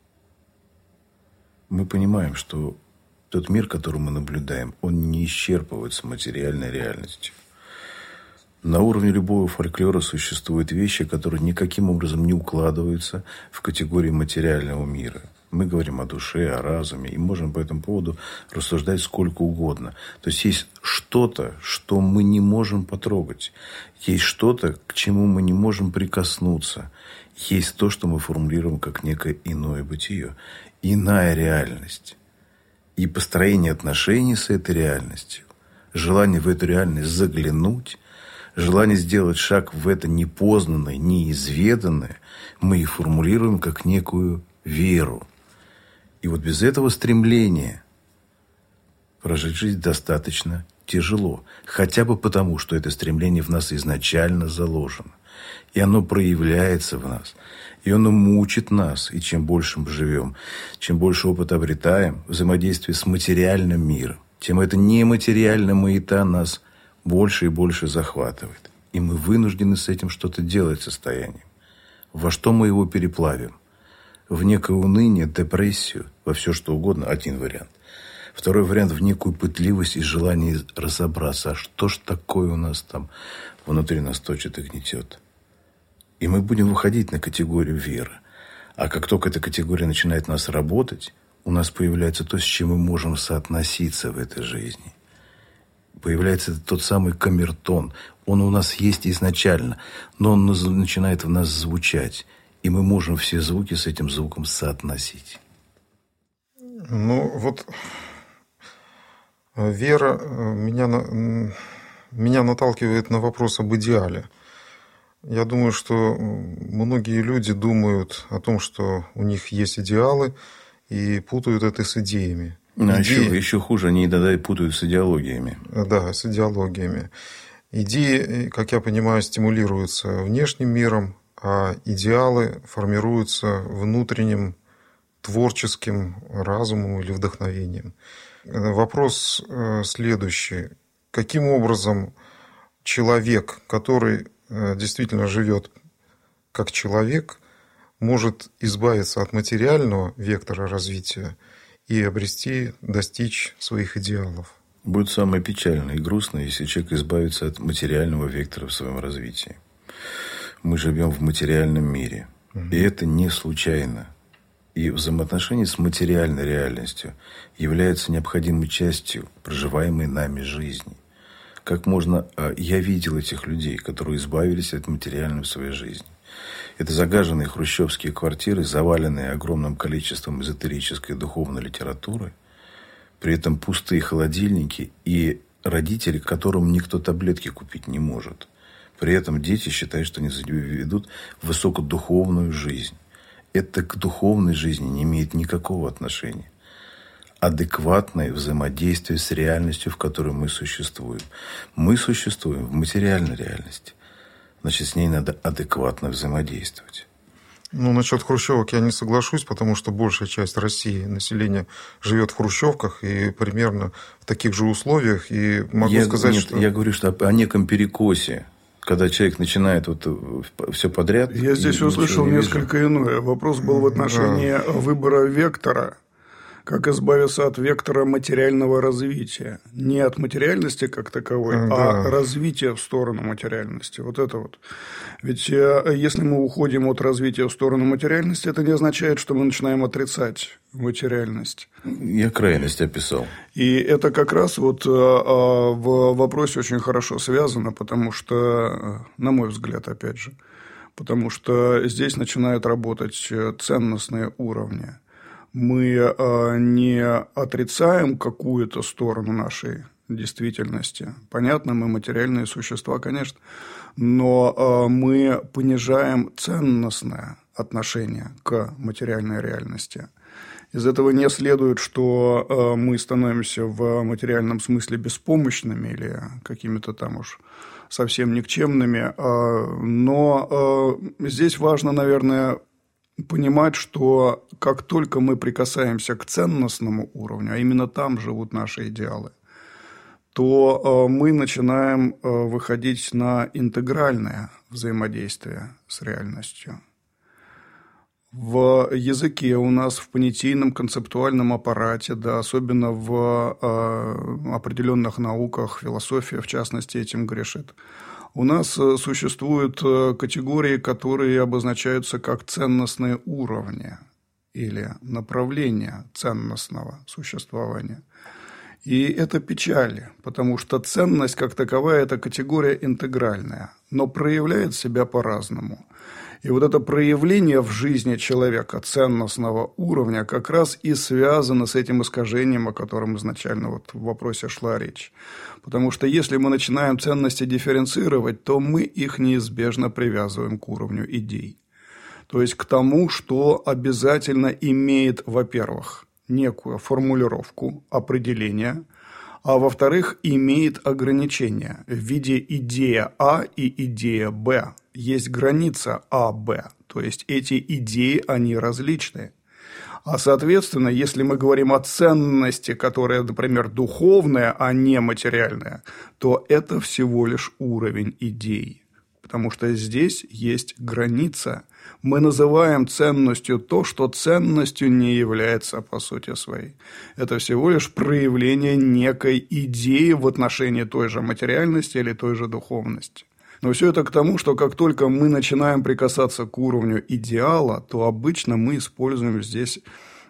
Мы понимаем, что тот мир, который мы наблюдаем, он не исчерпывается материальной реальностью. На уровне любого фольклора существуют вещи, которые никаким образом не укладываются в категории материального мира. Мы говорим о душе, о разуме, и можем по этому поводу рассуждать сколько угодно. То есть, есть что-то, что мы не можем потрогать. Есть что-то, к чему мы не можем прикоснуться. Есть то, что мы формулируем как некое иное бытие. Иная реальность. И построение отношений с этой реальностью, желание в эту реальность заглянуть, желание сделать шаг в это непознанное, неизведанное, мы и формулируем как некую веру. И вот без этого стремления прожить жизнь достаточно тяжело. Хотя бы потому, что это стремление в нас изначально заложено. И оно проявляется в нас. И оно мучит нас. И чем больше мы живем, чем больше опыта обретаем, взаимодействие с материальным миром, тем это нематериальная маята нас больше и больше захватывает. И мы вынуждены с этим что-то делать состоянием. Во что мы его переплавим? В некое уныние, депрессию, во все что угодно, один вариант. Второй вариант – в некую пытливость и желание разобраться, а что ж такое у нас там внутри нас точит и гнетет. И мы будем выходить на категорию веры. А как только эта категория начинает в нас работать, у нас появляется то, с чем мы можем соотноситься в этой жизни. Появляется тот самый камертон. Он у нас есть изначально, но он начинает в нас звучать. И мы можем все звуки с этим звуком соотносить. Ну, вот вера меня наталкивает на вопрос об идеале. Я думаю, что многие люди думают о том, что у них есть идеалы, и путают это с идеями. Еще хуже, они иногда и путают с идеологиями. Да, с идеологиями. Идеи, как я понимаю, стимулируются внешним миром, а идеалы формируются внутренним творческим разумом или вдохновением. Вопрос следующий. Каким образом человек, который действительно живет как человек, может избавиться от материального вектора развития и достичь своих идеалов? Будет самое печальное и грустное, если человек избавится от материального вектора в своем развитии. Мы живем в материальном мире. И это не случайно. И взаимоотношения с материальной реальностью являются необходимой частью проживаемой нами жизни. Как можно... Я видел этих людей, которые избавились от материального в своей жизни. Это загаженные хрущевские квартиры, заваленные огромным количеством эзотерической и духовной литературы, при этом пустые холодильники и родители, которым никто таблетки купить не может. При этом дети считают, что они ведут высокодуховную жизнь. Это к духовной жизни не имеет никакого отношения. Адекватное взаимодействие с реальностью, в которой мы существуем. Мы существуем в материальной реальности. Значит, с ней надо адекватно взаимодействовать. Ну, насчет хрущевок я не соглашусь, потому что большая часть России, населения, живет в хрущевках и примерно в таких же условиях. И могу сказать, что... Я говорю, что о неком перекосе, когда человек начинает все подряд. Я здесь услышал несколько иное. Вопрос был в отношении выбора вектора. Как избавиться от вектора материального развития. Не от материальности как таковой, а развития в сторону материальности. Вот это вот. Ведь если мы уходим от развития в сторону материальности, это не означает, что мы начинаем отрицать материальность. Я крайность описал. И это как раз вот в вопросе очень хорошо связано, потому что, на мой взгляд, опять же, потому что здесь начинают работать ценностные уровни. Мы не отрицаем какую-то сторону нашей действительности. Понятно, мы материальные существа, конечно, но мы понижаем ценностное отношение к материальной реальности. Из этого не следует, что мы становимся в материальном смысле беспомощными или какими-то там уж совсем никчемными, но здесь важно, наверное, понимать, что как только мы прикасаемся к ценностному уровню, а именно там живут наши идеалы, то мы начинаем выходить на интегральное взаимодействие с реальностью. В языке у нас, в понятийном концептуальном аппарате, да, особенно в определенных науках, философия, в частности, этим грешит, у нас существуют категории, которые обозначаются как ценностные уровни или направления ценностного существования. И это печаль, потому что ценность как таковая – это категория интегральная, но проявляет себя по-разному. И вот это проявление в жизни человека ценностного уровня как раз и связано с этим искажением, о котором изначально вот в вопросе шла речь. Потому что если мы начинаем ценности дифференцировать, то мы их неизбежно привязываем к уровню идей. То есть к тому, что обязательно имеет, во-первых, некую формулировку, определение, а во-вторых, имеет ограничения в виде идея А и идея Б. Есть граница А-Б, то есть эти идеи, они различны. А соответственно, если мы говорим о ценности, которая, например, духовная, а не материальная, то это всего лишь уровень идей. Потому что здесь есть граница. Мы называем ценностью то, что ценностью не является по сути своей. Это всего лишь проявление некой идеи в отношении той же материальности или той же духовности. Но все это к тому, что как только мы начинаем прикасаться к уровню идеала, то обычно мы используем здесь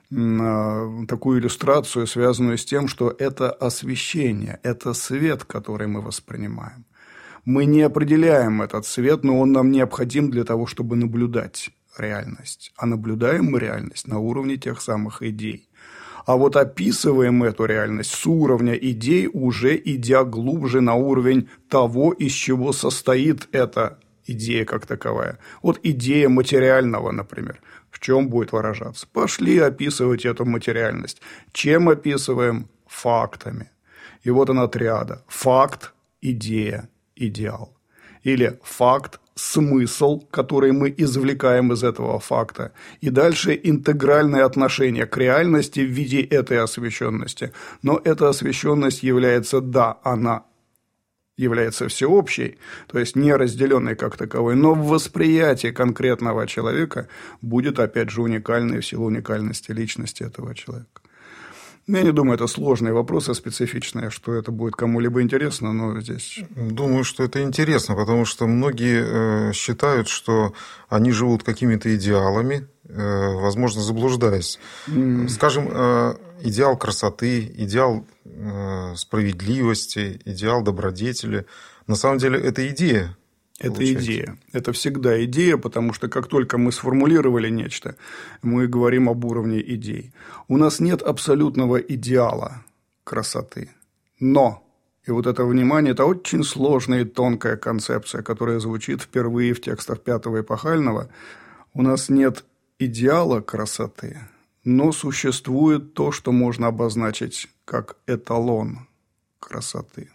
такую иллюстрацию, связанную с тем, что это освещение, это свет, который мы воспринимаем. Мы не определяем этот свет, но он нам необходим для того, чтобы наблюдать реальность. А наблюдаем мы реальность на уровне тех самых идей. А вот описываем эту реальность с уровня идей, уже идя глубже на уровень того, из чего состоит эта идея как таковая. Вот идея материального, например. В чем будет выражаться? Пошли описывать эту материальность. Чем описываем? Фактами. И вот она триада. Факт, идея, идеал. Или факт, смысл, который мы извлекаем из этого факта. И дальше интегральное отношение к реальности в виде этой освещенности. Но эта освещенность является, да, она является всеобщей, то есть не разделенной как таковой, но в восприятии конкретного человека будет, опять же, уникальной в силу уникальности личности этого человека. Я не думаю, это сложные вопросы, специфичные, что это будет кому-либо интересно, но здесь... Думаю, что это интересно, потому что многие считают, что они живут какими-то идеалами, возможно, заблуждаясь. Скажем, идеал красоты, идеал справедливости, идеал добродетели. На самом деле, это идея. Это идея. Это всегда идея, потому что как только мы сформулировали нечто, мы говорим об уровне идей. У нас нет абсолютного идеала красоты. Но, и вот это внимание, это очень сложная и тонкая концепция, которая звучит впервые в текстах Пятого эпохального. У нас нет идеала красоты, но существует то, что можно обозначить как эталон красоты.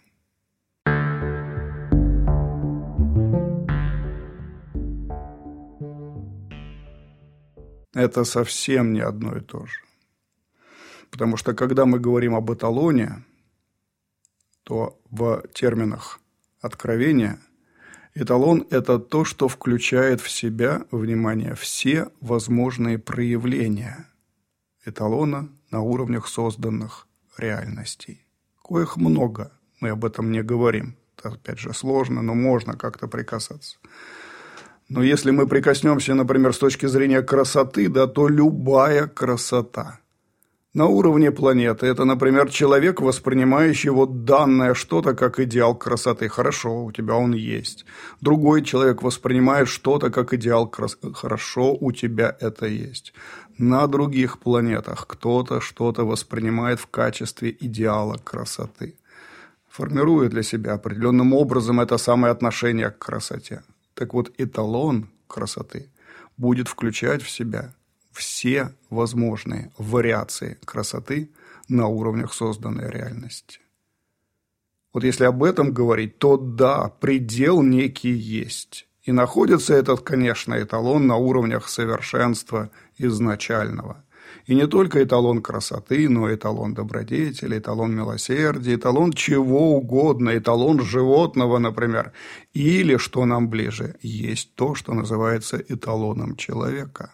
Это совсем не одно и то же. Потому что, когда мы говорим об эталоне, то в терминах откровения эталон – это то, что включает в себя, внимание, все возможные проявления эталона на уровнях созданных реальностей. Коих много, мы об этом не говорим. Это, опять же, сложно, но можно как-то прикасаться. Но если мы прикоснемся, например, с точки зрения красоты, да, то любая красота на уровне планеты – это, например, человек, воспринимающий вот данное что-то как идеал красоты. Хорошо, у тебя он есть. Другой человек воспринимает что-то как идеал красоты. Хорошо, у тебя это есть. На других планетах кто-то что-то воспринимает в качестве идеала красоты. Формирует для себя определенным образом это самое отношение к красоте. Так вот, эталон красоты будет включать в себя все возможные вариации красоты на уровнях созданной реальности. Вот если об этом говорить, то да, предел некий есть. И находится этот, конечно, эталон на уровнях совершенства изначального. И не только эталон красоты, но и эталон добродетели, эталон милосердия, эталон чего угодно, эталон животного, например. Или, что нам ближе, есть то, что называется эталоном человека.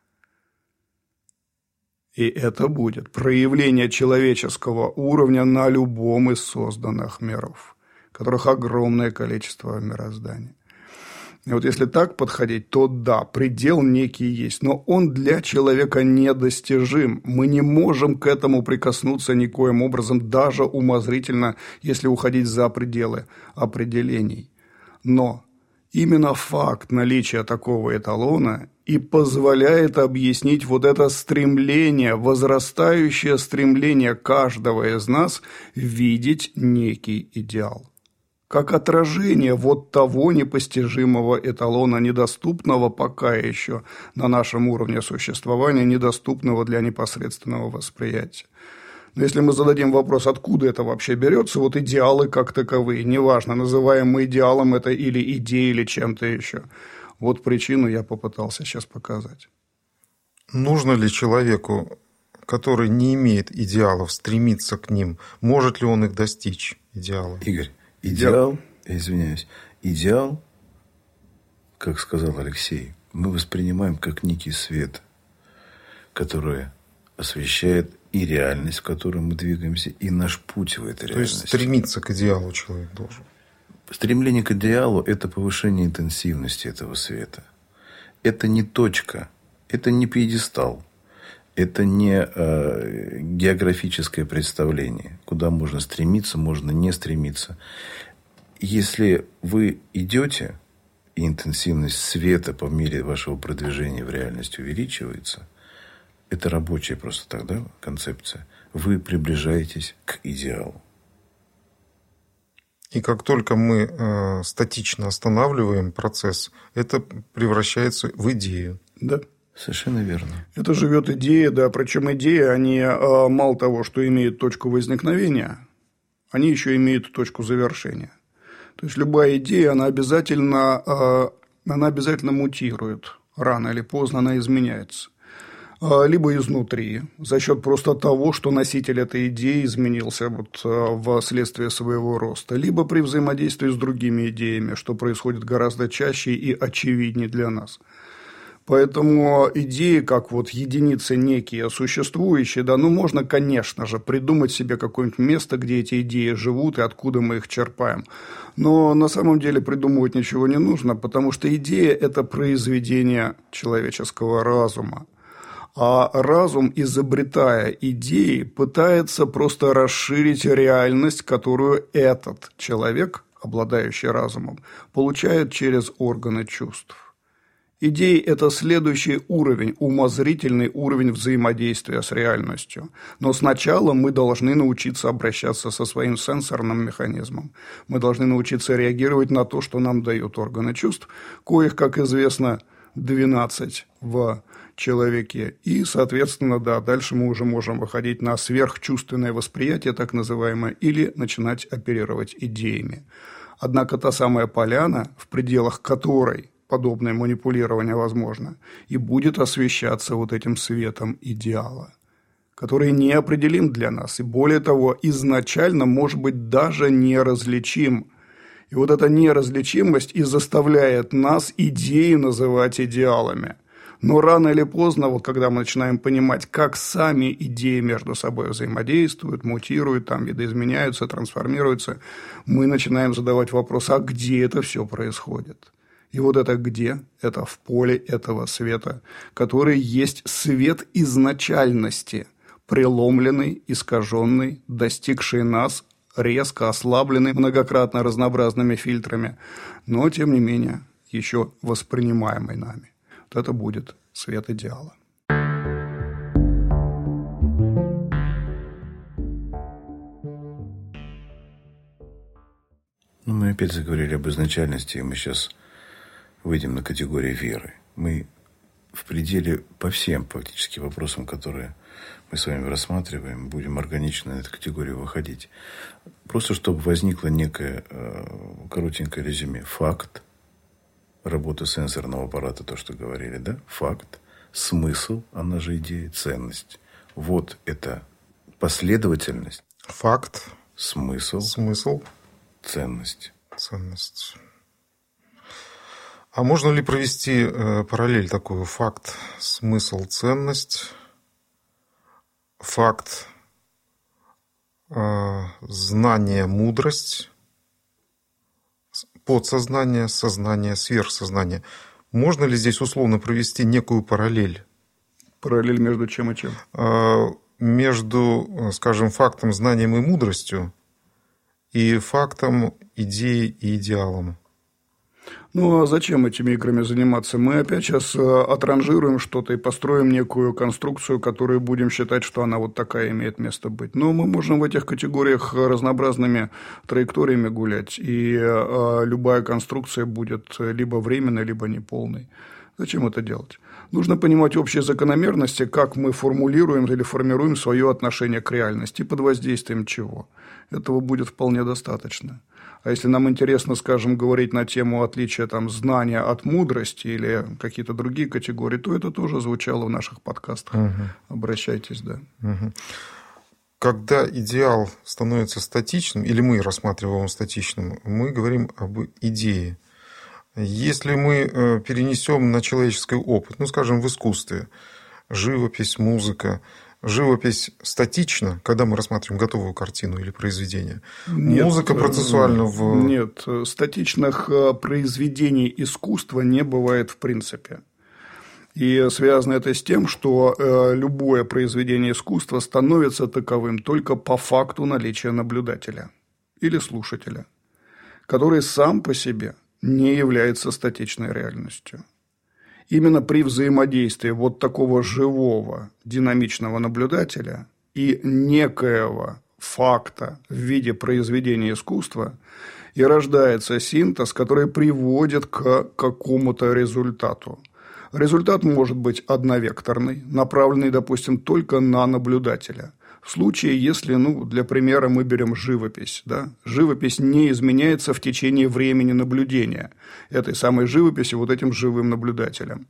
И это будет проявление человеческого уровня на любом из созданных миров, которых огромное количество в мироздании. И вот если так подходить, то да, предел некий есть, но он для человека недостижим. Мы не можем к этому прикоснуться никоим образом, даже умозрительно, если уходить за пределы определений. Но именно факт наличия такого эталона и позволяет объяснить вот это стремление, возрастающее стремление каждого из нас видеть некий идеал. Как отражение вот того непостижимого эталона, недоступного пока еще на нашем уровне существования, недоступного для непосредственного восприятия. Но если мы зададим вопрос, откуда это вообще берется, вот идеалы как таковые, неважно, называем мы идеалом это или идеей, или чем-то еще. Вот причину я попытался сейчас показать. Нужно ли человеку, который не имеет идеалов, стремиться к ним? Может ли он их достичь, идеалы? Игорь, идеал, извиняюсь, идеал, как сказал Алексей, мы воспринимаем как некий свет, который освещает и реальность, в которой мы двигаемся, и наш путь в этой реальности. То есть стремиться к идеалу человек должен. Стремление к идеалу – это повышение интенсивности этого света. Это не точка, это не пьедестал, это не географическое представление, куда можно стремиться, можно не стремиться. Если вы идете, и интенсивность света по мере вашего продвижения в реальность увеличивается, это рабочая просто тогда концепция. Вы приближаетесь к идеалу. И как только мы статично останавливаем процесс, это превращается в идею. Да. Совершенно верно. Это живет идея, да, причем идеи, они мало того, что имеют точку возникновения, они еще имеют точку завершения. То есть любая идея, она обязательно мутирует, рано или поздно она изменяется. Либо изнутри, за счет просто того, что носитель этой идеи изменился вследствие своего роста, либо при взаимодействии с другими идеями, что происходит гораздо чаще и очевиднее для нас. Поэтому идеи, как вот единицы некие существующие, да, можно, конечно же, придумать себе какое-нибудь место, где эти идеи живут и откуда мы их черпаем. Но на самом деле придумывать ничего не нужно, потому что идея – это произведение человеческого разума. А разум, изобретая идеи, пытается просто расширить реальность, которую этот человек обладающий разумом, получает через органы чувств. Идеи – это следующий уровень, умозрительный уровень взаимодействия с реальностью. Но сначала мы должны научиться обращаться со своим сенсорным механизмом. Мы должны научиться реагировать на то, что нам дают органы чувств, коих, как известно, 12 в человеке. И, соответственно, да, дальше мы уже можем выходить на сверхчувственное восприятие, так называемое, или начинать оперировать идеями. Однако та самая поляна, в пределах которой подобное манипулирование возможно, и будет освещаться вот этим светом идеала, который неопределим для нас, и более того, изначально может быть даже неразличим. И вот эта неразличимость и заставляет нас идеи называть идеалами. Но рано или поздно, вот когда мы начинаем понимать, как сами идеи между собой взаимодействуют, мутируют, там, видоизменяются, трансформируются, мы начинаем задавать вопрос, а где это все происходит? И вот это где? Это в поле этого света, который есть свет изначальности, преломленный, искаженный, достигший нас, резко ослабленный многократно разнообразными фильтрами, но, тем не менее, еще воспринимаемый нами. Вот это будет свет идеала. Мы опять заговорили об изначальности, и мы сейчас выйдем на категории веры. Мы в пределе по всем фактически вопросам, которые мы с вами рассматриваем, будем органично на эту категорию выходить. Просто чтобы возникло некое коротенькое резюме. Факт работы сенсорного аппарата, то, что говорили, да? Факт, смысл, она же идея, ценность. Вот это последовательность. Факт. Смысл. Ценность. А можно ли провести параллель такую? Факт, смысл, ценность. Факт, знание, мудрость. Подсознание, сознание, сверхсознание. Можно ли здесь условно провести некую параллель? Параллель между чем и чем? Между, скажем, фактом, знанием и мудростью и фактом, идеей и идеалом. Ну, а зачем этими играми заниматься? Мы опять сейчас отранжируем что-то и построим некую конструкцию, которую будем считать, что она вот такая имеет место быть. Но мы можем в этих категориях разнообразными траекториями гулять, и любая конструкция будет либо временной, либо неполной. Зачем это делать? Нужно понимать общие закономерности, как мы формулируем или формируем свое отношение к реальности, под воздействием чего. Этого будет вполне достаточно. А если нам интересно, скажем, говорить на тему отличия там, знания от мудрости или какие-то другие категории, то это тоже звучало в наших подкастах. Обращайтесь, да. Когда идеал становится статичным, или мы рассматриваем его статичным, мы говорим об идее. Если мы перенесем на человеческий опыт, ну, скажем, в искусстве, живопись, музыка, живопись статична, когда мы рассматриваем готовую картину или произведение. Нет, музыка процессуальна в... Нет, статичных произведений искусства не бывает в принципе. И связано это с тем, что любое произведение искусства становится таковым только по факту наличия наблюдателя или слушателя, который сам по себе не является статичной реальностью. Именно при взаимодействии вот такого живого, динамичного наблюдателя и некоего факта в виде произведения искусства и рождается синтез, который приводит к какому-то результату. Результат может быть одновекторный, направленный, допустим, только на наблюдателя. В случае, если, для примера, мы берем живопись, да? Живопись не изменяется в течение времени наблюдения этой самой живописи вот этим живым наблюдателем.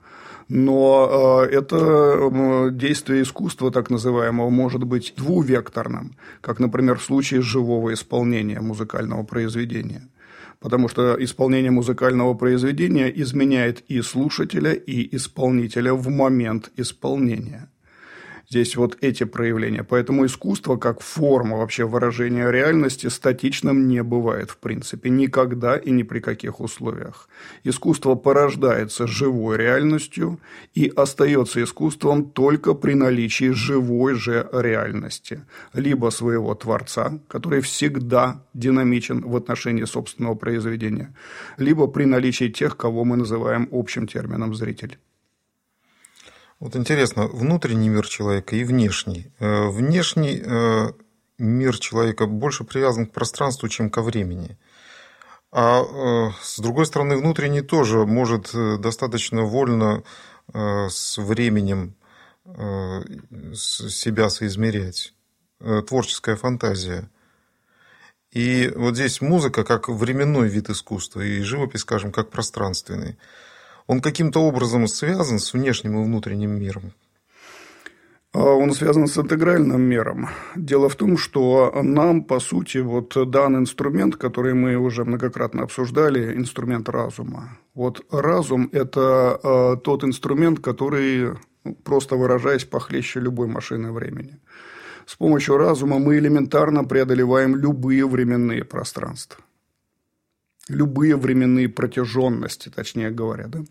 Но это действие искусства, так называемого, может быть двувекторным, как, например, в случае живого исполнения музыкального произведения. Потому что исполнение музыкального произведения изменяет и слушателя, и исполнителя в момент исполнения. Здесь вот эти проявления. Поэтому искусство как форма вообще выражения реальности статичным не бывает в принципе. Никогда и ни при каких условиях. Искусство порождается живой реальностью и остается искусством только при наличии живой же реальности. Либо своего творца, который всегда динамичен в отношении собственного произведения, либо при наличии тех, кого мы называем общим термином «зритель». Вот интересно, внутренний мир человека и внешний. Внешний мир человека больше привязан к пространству, чем ко времени. А с другой стороны, внутренний тоже может достаточно вольно с временем себя соизмерять. Творческая фантазия. И вот здесь музыка как временной вид искусства, и живопись, скажем, как пространственный. Он каким-то образом связан с внешним и внутренним миром? Он связан с интегральным миром. Дело в том, что нам, по сути, вот дан инструмент, который мы уже многократно обсуждали, инструмент разума. Вот разум – это тот инструмент, который, просто выражаясь, похлеще любой машины времени. С помощью разума мы элементарно преодолеваем любые временные пространства. Любые временные протяженности, точнее говоря, да?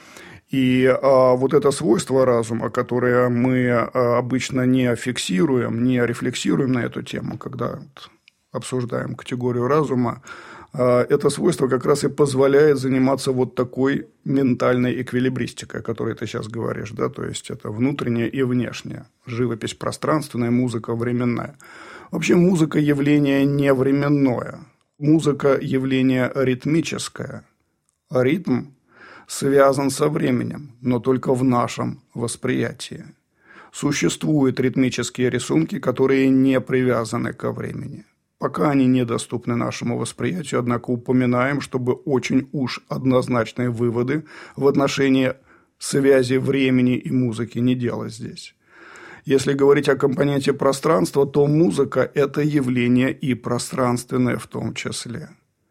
И вот это свойство разума, которое мы обычно не фиксируем, не рефлексируем на эту тему, когда обсуждаем категорию разума, это свойство как раз и позволяет заниматься вот такой ментальной эквилибристикой, о которой ты сейчас говоришь, да, то есть это внутреннее и внешнее, живопись пространственная, музыка временная. Вообще музыка явление не временное, музыка явление ритмическое, ритм связан со временем, но только в нашем восприятии. Существуют ритмические рисунки, которые не привязаны ко времени. Пока они недоступны нашему восприятию, однако упоминаем, чтобы очень уж однозначные выводы в отношении связи времени и музыки не делать здесь. Если говорить о компоненте пространства, то музыка – это явление и пространственное в том числе.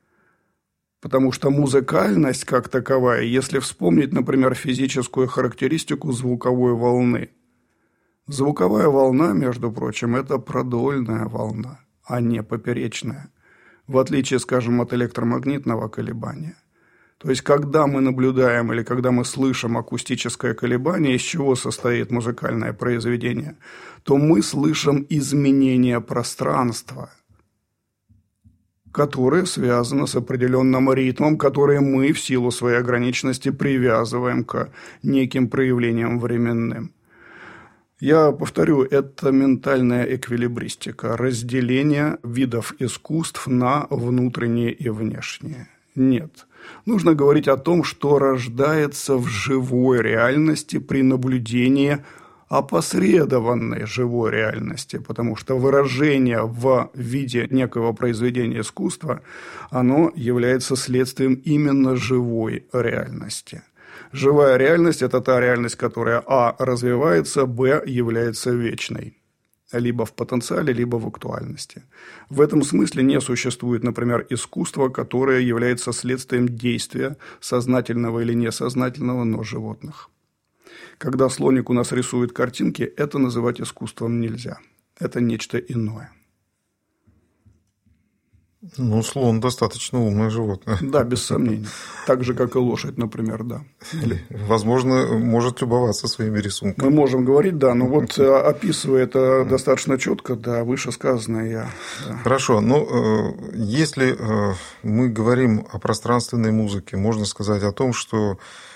Потому что музыкальность как таковая, если вспомнить, например, физическую характеристику звуковой волны. Звуковая волна, между прочим, это продольная волна, а не поперечная, в отличие, скажем, от электромагнитного колебания. То есть, когда мы наблюдаем или когда мы слышим акустическое колебание, из чего состоит музыкальное произведение, то мы слышим изменение пространства, которое связано с определенным ритмом, который мы в силу своей ограниченности привязываем к неким проявлениям временным. Я повторю, это ментальная эквилибристика, разделение видов искусств на внутренние и внешние. Нет. Нужно говорить о том, что рождается в живой реальности при наблюдении опосредованной живой реальности, потому что выражение в виде некого произведения искусства, оно является следствием именно живой реальности. Живая реальность – это та реальность, которая а. развивается, б. является вечной. Либо в потенциале, либо в актуальности. В этом смысле не существует, например, искусства, которое является следствием действия сознательного или несознательного, но животных. Когда слоник у нас рисует картинки, это называть искусством нельзя. Это нечто иное. Ну, слон достаточно умное животное. Да, без сомнения. Так же, как и лошадь, например, да. Возможно, может любоваться своими рисунками. Мы можем говорить, да, но вот описывая это достаточно четко, да, вышесказанное я. Да. Хорошо, но если мы говорим о пространственной музыке, можно сказать о том, что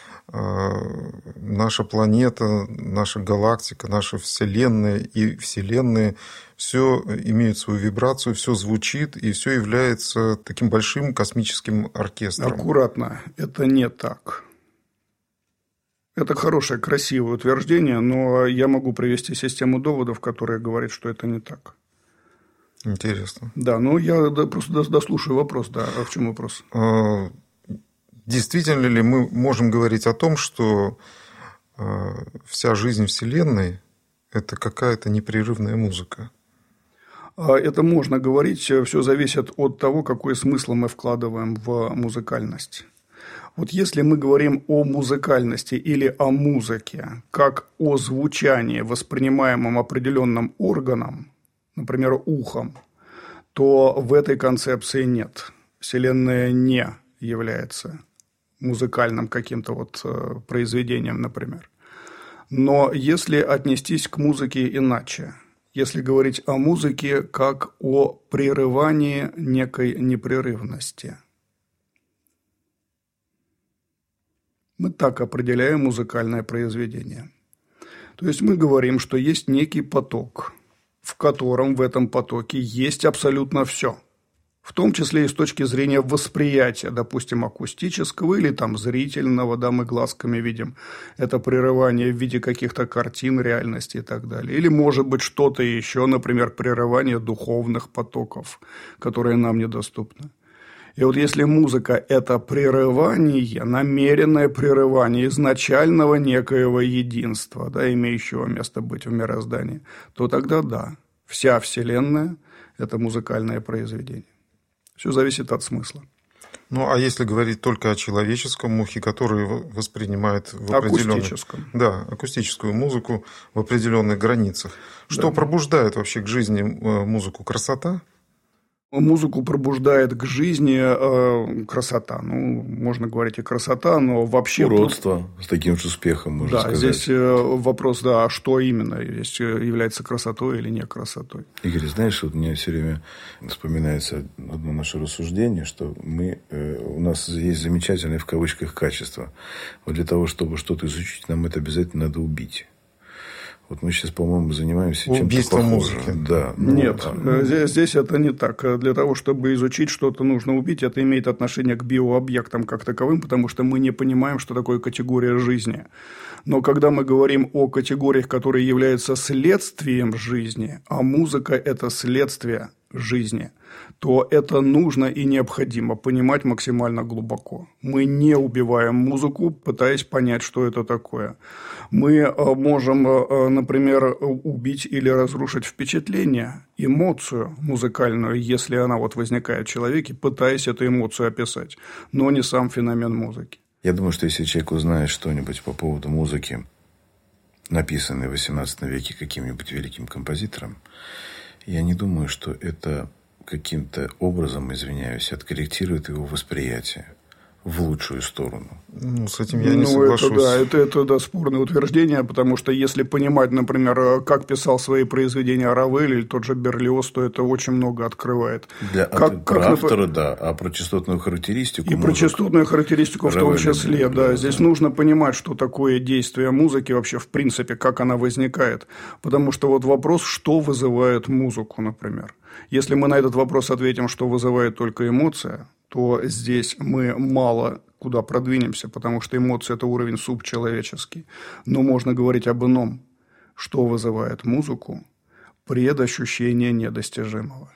наша планета, наша галактика, наша Вселенная и Вселенные все имеют свою вибрацию, все звучит и все является таким большим космическим оркестром. Аккуратно, это не так. Это хорошее, красивое утверждение, но я могу привести систему доводов, которая говорит, что это не так. Интересно. Да, ну я просто дослушаю вопрос, да. А в чем вопрос? Действительно ли мы можем говорить о том, что вся жизнь Вселенной – это какая-то непрерывная музыка? Это можно говорить, все зависит от того, какой смысл мы вкладываем в музыкальность. Вот если мы говорим о музыкальности или о музыке, как о звучании, воспринимаемом определенным органом, например, ухом, то в этой концепции нет. Вселенная не является музыкальным каким-то вот произведением, например. Но если отнестись к музыке иначе, если говорить о музыке как о прерывании некой непрерывности, мы так определяем музыкальное произведение. То есть мы говорим, что есть некий поток, в котором в этом потоке есть абсолютно все. В том числе и с точки зрения восприятия, допустим, акустического или там зрительного, да, мы глазками видим это прерывание в виде каких-то картин реальности и так далее. Или, может быть, что-то еще, например, прерывание духовных потоков, которые нам недоступны. И вот если музыка – это прерывание, намеренное прерывание изначального некоего единства, да, имеющего место быть в мироздании, то тогда да, вся Вселенная – это музыкальное произведение. Все зависит от смысла. Ну, а если говорить только о человеческом ухе, который воспринимает в акустическую музыку в определенных границах, что пробуждает вообще к жизни музыку? Красота? Музыку пробуждает к жизни красота. Ну, можно говорить и красота, но вообще... Уродство с таким же успехом, можно сказать. Да, здесь вопрос, да, а что именно здесь является красотой или не красотой. Игорь, знаешь, вот мне все время вспоминается одно наше рассуждение, что у нас есть замечательное в кавычках качество. Вот для того, чтобы что-то изучить, нам это обязательно надо убить. Вот мы сейчас, по-моему, занимаемся чем-то похожим. Музыки. Да. Нет, здесь это не так. Для того, чтобы изучить что-то, нужно убить. Это имеет отношение к биообъектам как таковым, потому что мы не понимаем, что такое категория жизни. Но когда мы говорим о категориях, которые являются следствием жизни, а музыка – это следствие жизни, то это нужно и необходимо понимать максимально глубоко. Мы не убиваем музыку, пытаясь понять, что это такое. Мы можем, например, убить или разрушить впечатление, эмоцию музыкальную, если она вот возникает в человеке, пытаясь эту эмоцию описать, но не сам феномен музыки. Я думаю, что если человек узнает что-нибудь по поводу музыки, написанной в XVIII веке каким-нибудь великим композитором, я не думаю, что это каким-то образом, извиняюсь, откорректирует его восприятие в лучшую сторону. Ну, с этим я не соглашусь. Это спорное утверждение, потому что если понимать, например, как писал свои произведения Равель или тот же Берлиоз, то это очень много открывает. Про автора, да, а про частотную характеристику. И про частотную характеристику в том числе, да. Здесь нужно понимать, что такое действие музыки вообще в принципе, как она возникает. Потому что вот вопрос, что вызывает музыку, например. Если мы на этот вопрос ответим, что вызывает только эмоция, то здесь мы мало куда продвинемся, потому что эмоции – это уровень субчеловеческий. Но можно говорить об ином, что вызывает музыку, предощущение недостижимого.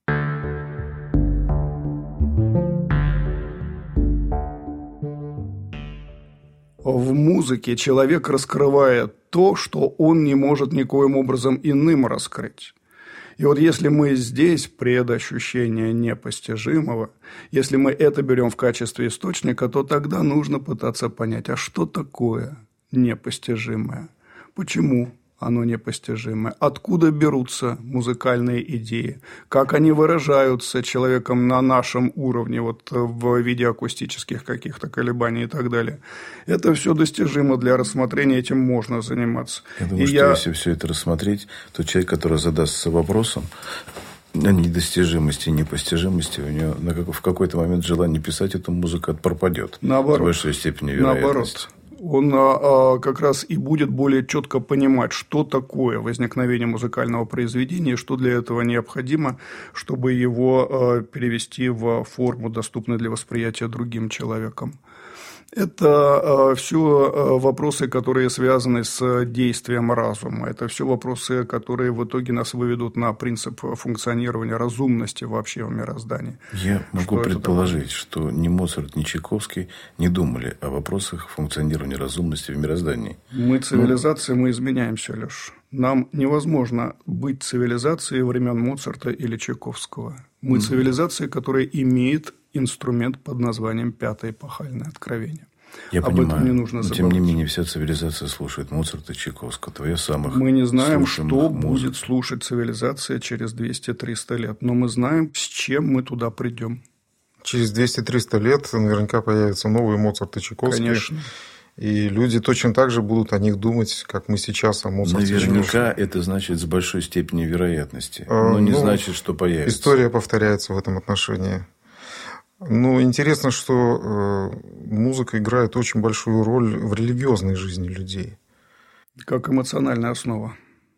В музыке человек раскрывает то, что он не может никоим образом иным раскрыть. И вот если мы здесь предощущение непостижимого, если мы это берем в качестве источника, то тогда нужно пытаться понять, а что такое непостижимое? Почему оно непостижимое? Откуда берутся музыкальные идеи? Как они выражаются человеком на нашем уровне, вот в виде акустических каких-то колебаний и так далее? Это все достижимо для рассмотрения, этим можно заниматься. Я думаю, если все это рассмотреть, то человек, который задастся вопросом о недостижимости и непостижимости, у него в какой-то момент желание писать эту музыку пропадет. Наоборот. С большей степенью вероятности. Он как раз и будет более четко понимать, что такое возникновение музыкального произведения, и что для этого необходимо, чтобы его перевести в форму, доступную для восприятия другим человеком. Это все вопросы, которые связаны с действием разума. Это все вопросы, которые в итоге нас выведут на принцип функционирования разумности вообще в мироздании. Я могу предположить, что ни Моцарт, ни Чайковский не думали о вопросах функционирования разумности в мироздании. Мы цивилизация, мы изменяемся, Леш. Нам невозможно быть цивилизацией времен Моцарта или Чайковского. Мы цивилизация, которая имеет инструмент под названием «Пятое эпохальное откровение». Я Об понимаю, этом не нужно но забывать. тем не менее вся цивилизация слушает Моцарта и Чайковского. Твоя самых Мы не знаем, слушаемых что музык. будет слушать цивилизация через 200-300 лет, но мы знаем, с чем мы туда придем. Через 200-300 лет наверняка появятся новые Моцарт и Чайковский. Конечно. И люди точно так же будут о них думать, как мы сейчас о Моцарте и Наверняка Чайковском. это значит с большой степенью вероятности. Но не значит, что появится. История повторяется в этом отношении. Ну, интересно, что музыка играет очень большую роль в религиозной жизни людей. Как эмоциональная основа.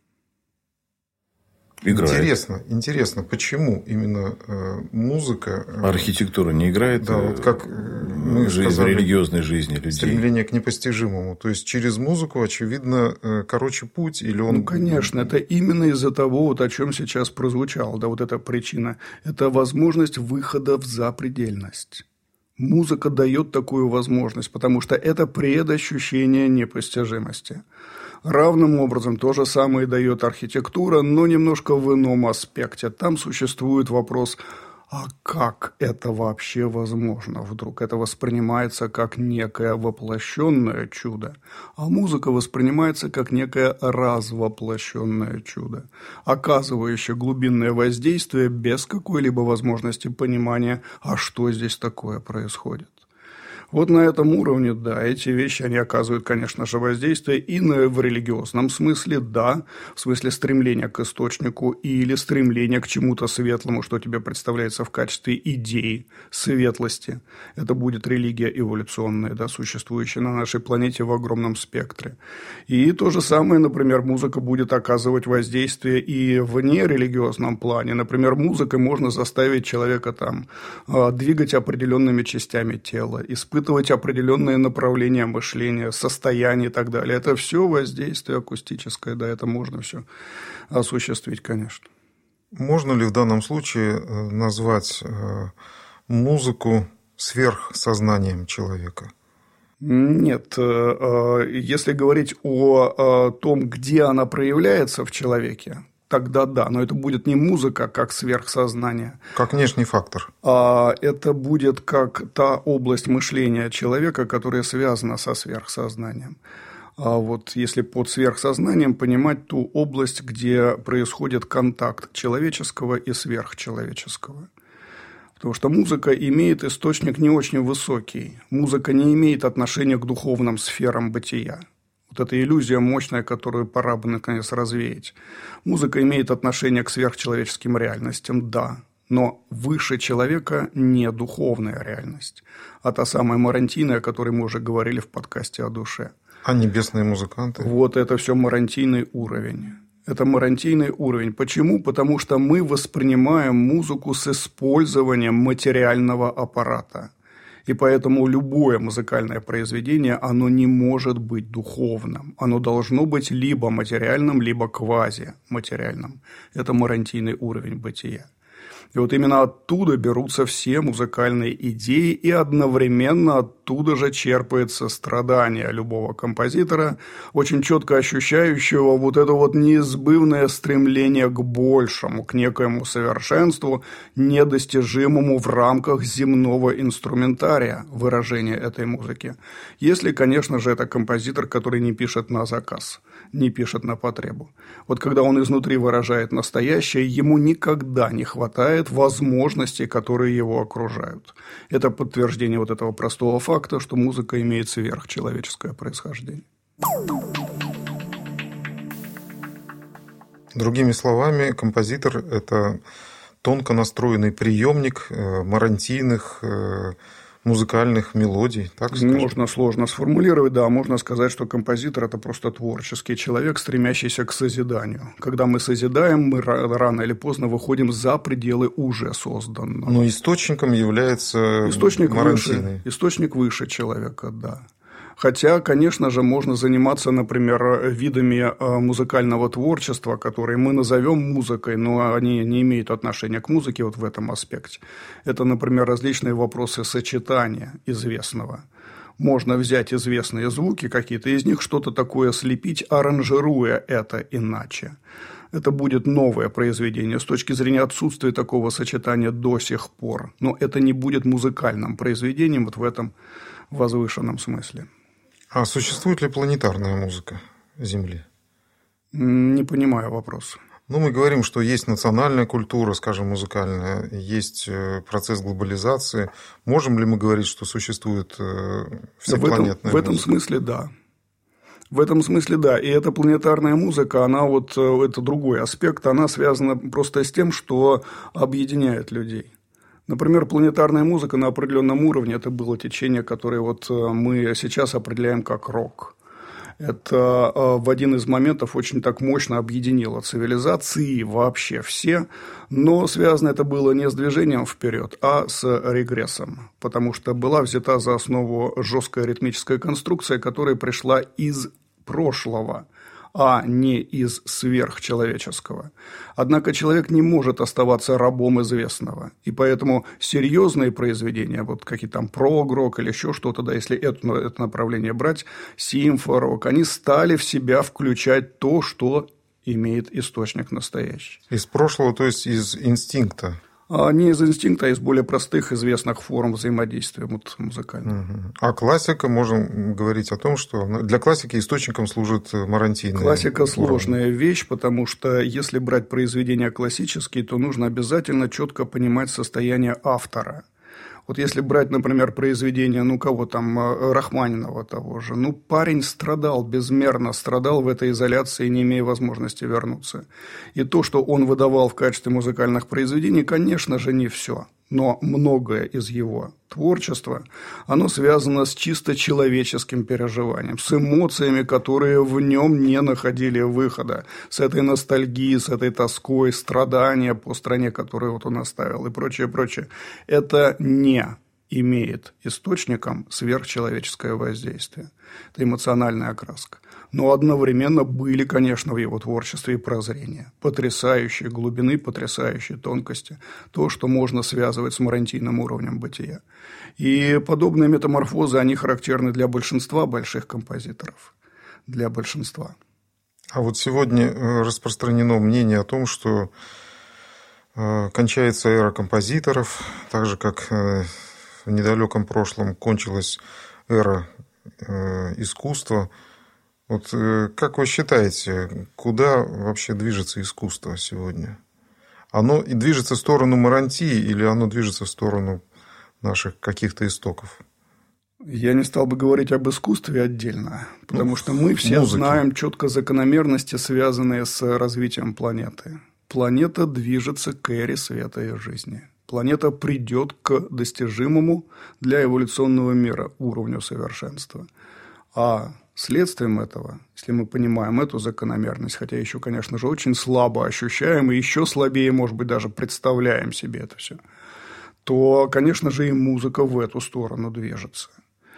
Играет. Интересно, почему именно музыка... Архитектура не играет Да, вот как мы в сказали, религиозной жизни людей. стремление к непостижимому. То есть через музыку, очевидно, короче путь, или он... Ну, конечно, это именно из-за того, вот о чем сейчас прозвучало, да, вот эта причина. Это возможность выхода в запредельность. Музыка дает такую возможность, потому что это предощущение непостижимости. Равным образом то же самое дает архитектура, но немножко в ином аспекте. Там существует вопрос, а как это вообще возможно? Вдруг это воспринимается как некое воплощенное чудо, а музыка воспринимается как некое развоплощенное чудо, оказывающее глубинное воздействие без какой-либо возможности понимания, а что здесь такое происходит. Вот на этом уровне, да, эти вещи, они оказывают, конечно же, воздействие и в религиозном смысле, да, в смысле стремления к источнику или стремления к чему-то светлому, что тебе представляется в качестве идеи светлости. Это будет религия эволюционная, да, существующая на нашей планете в огромном спектре. И то же самое, например, музыка будет оказывать воздействие и в нерелигиозном плане. Например, музыкой можно заставить человека там двигать определенными частями тела, испытывать определенные направления мышления, состояния и так далее. Это все воздействие акустическое, да, это можно все осуществить, конечно. Можно ли в данном случае назвать музыку сверхсознанием человека? Нет. Если говорить о том, где она проявляется в человеке, тогда да, но это будет не музыка как сверхсознание. Как внешний фактор. А это будет как та область мышления человека, которая связана со сверхсознанием. А вот если под сверхсознанием понимать ту область, где происходит контакт человеческого и сверхчеловеческого. Потому что музыка имеет источник не очень высокий. Музыка не имеет отношения к духовным сферам бытия. Вот эта иллюзия мощная, которую пора бы наконец развеять. Музыка имеет отношение к сверхчеловеческим реальностям, да, но выше человека не духовная реальность, а та самая марантийная, о которой мы уже говорили в подкасте о душе. А небесные музыканты? Вот это все марантийный уровень. Это марантийный уровень. Почему? Потому что мы воспринимаем музыку с использованием материального аппарата. И поэтому любое музыкальное произведение, оно не может быть духовным. Оно должно быть либо материальным, либо квазиматериальным. Это марантийный уровень бытия. И вот именно оттуда берутся все музыкальные идеи, и одновременно оттуда же черпается страдание любого композитора, очень четко ощущающего вот это вот неизбывное стремление к большему, к некоему совершенству, недостижимому в рамках земного инструментария выражения этой музыки. Если, конечно же, это композитор, который не пишет на заказ, не пишет на потребу. Вот когда он изнутри выражает настоящее, ему никогда не хватает возможностей, которые его окружают. Это подтверждение вот этого простого факта, что музыка имеет сверхчеловеческое происхождение. Другими словами, композитор – это тонко настроенный приемник марантийных музыкальных мелодий, так скажем? Можно сложно сформулировать, да, можно сказать, что композитор – это просто творческий человек, стремящийся к созиданию. Когда мы созидаем, мы рано или поздно выходим за пределы уже созданного. Но источником является марантийный. Источник выше человека, да. Хотя, конечно же, можно заниматься, например, видами музыкального творчества, которые мы назовем музыкой, но они не имеют отношения к музыке вот в этом аспекте. Это, например, различные вопросы сочетания известного. Можно взять известные звуки, какие-то из них, что-то такое слепить, аранжируя это иначе. Это будет новое произведение с точки зрения отсутствия такого сочетания до сих пор. Но это не будет музыкальным произведением вот в этом возвышенном смысле. А существует ли планетарная музыка Земли? Не понимаю вопрос. Ну, мы говорим, что есть национальная культура, скажем, музыкальная, есть процесс глобализации. Можем ли мы говорить, что существует всепланетная музыка? В этом смысле да. В этом смысле да. И эта планетарная музыка, она вот, это другой аспект, она связана просто с тем, что объединяет людей. Например, планетарная музыка на определенном уровне – это было течение, которое вот мы сейчас определяем как рок. Это в один из моментов очень так мощно объединило цивилизации вообще все, но связано это было не с движением вперед, а с регрессом, потому что была взята за основу жесткая ритмическая конструкция, которая пришла из прошлого, а не из сверхчеловеческого. Однако человек не может оставаться рабом известного. И поэтому серьезные произведения, вот какие там прог-рок или еще что-то, да, если это направление брать, симфо-рок, они стали в себя включать то, что имеет источник настоящий. Из прошлого, то есть из инстинкта? Не из инстинкта, а из более простых известных форм взаимодействия музыкального. А классика, можем говорить о том, что для классики источником служит марантийная. Классика – сложная вещь, потому что если брать произведения классические, то нужно обязательно четко понимать состояние автора. Вот если брать, например, произведение, кого там, Рахманинова того же, парень страдал, безмерно страдал в этой изоляции, не имея возможности вернуться. И то, что он выдавал в качестве музыкальных произведений, конечно же, не все. Но многое из его творчества, оно связано с чисто человеческим переживанием, с эмоциями, которые в нем не находили выхода, с этой ностальгией, с этой тоской, страдания по стране, которую вот он оставил и прочее, прочее. Это не имеет источником сверхчеловеческое воздействие. Это эмоциональная окраска. Но одновременно были, конечно, в его творчестве и прозрения. Потрясающие глубины, потрясающие тонкости. То, что можно связывать с марантийным уровнем бытия. И подобные метаморфозы, они характерны для большинства больших композиторов. Для большинства. А вот сегодня распространено мнение о том, что кончается эра композиторов, так же, как в недалеком прошлом кончилась эра искусства. Вот как вы считаете, куда вообще движется искусство сегодня? Оно и движется в сторону марантии или оно движется в сторону наших каких-то истоков? Я не стал бы говорить об искусстве отдельно, потому что мы все знаем четко закономерности, связанные с развитием планеты. Планета движется к эре света и жизни. Планета придет к достижимому для эволюционного мира уровню совершенства. А следствием этого, если мы понимаем эту закономерность, хотя еще, конечно же, очень слабо ощущаем и еще слабее, может быть, даже представляем себе это все, то, конечно же, и музыка в эту сторону движется.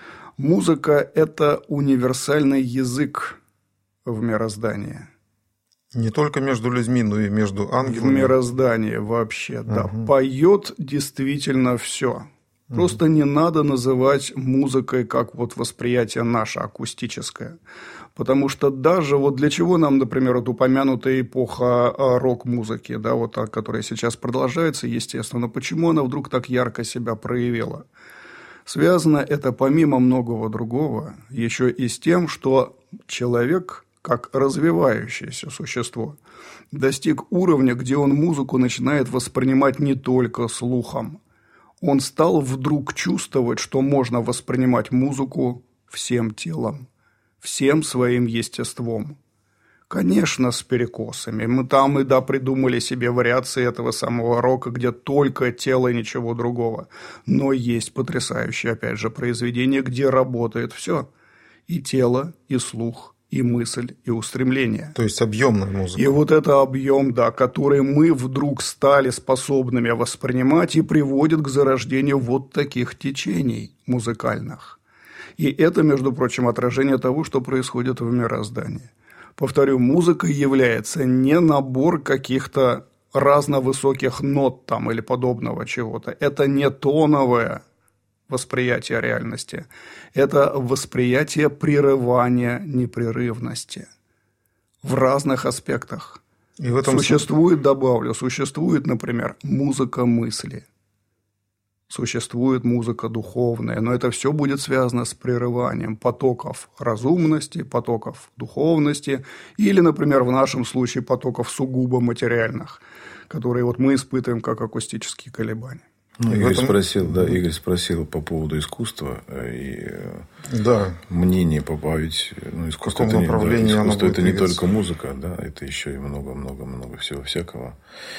Музыка – это универсальный язык в мироздании. Не только между людьми, но и между ангелами. В мироздании вообще, да. Поет действительно все. Просто не надо называть музыкой как вот восприятие наше, акустическое. Потому что даже вот для чего нам, например, вот упомянутая эпоха рок-музыки, да, вот та, которая сейчас продолжается, естественно, почему она вдруг так ярко себя проявила? Связано это, помимо многого другого, еще и с тем, что человек, как развивающееся существо, достиг уровня, где он музыку начинает воспринимать не только слухом. Он стал вдруг чувствовать, что можно воспринимать музыку всем телом, всем своим естеством. Конечно, с перекосами. Мы там и придумали себе вариации этого самого рока, где только тело и ничего другого. Но есть потрясающие, опять же, произведения, где работает все. И тело, и слух, и мысль, и устремление. То есть объемная музыка. И вот это объем, да, который мы вдруг стали способными воспринимать и приводит к зарождению вот таких течений музыкальных. И это, между прочим, отражение того, что происходит в мироздании. Повторю, музыка является не набор каких-то разновысоких нот там или подобного чего-то. Это не тоновое восприятия реальности. Это восприятие прерывания непрерывности в разных аспектах. И в этом существует, например, музыка мысли. Существует музыка духовная, но это все будет связано с прерыванием потоков разумности, потоков духовности или, например, в нашем случае потоков сугубо материальных, которые вот мы испытываем как акустические колебания. Игорь спросил по поводу искусства и мнение побавить. Искусство это не только музыка, да, это еще и много-много-много всего всякого.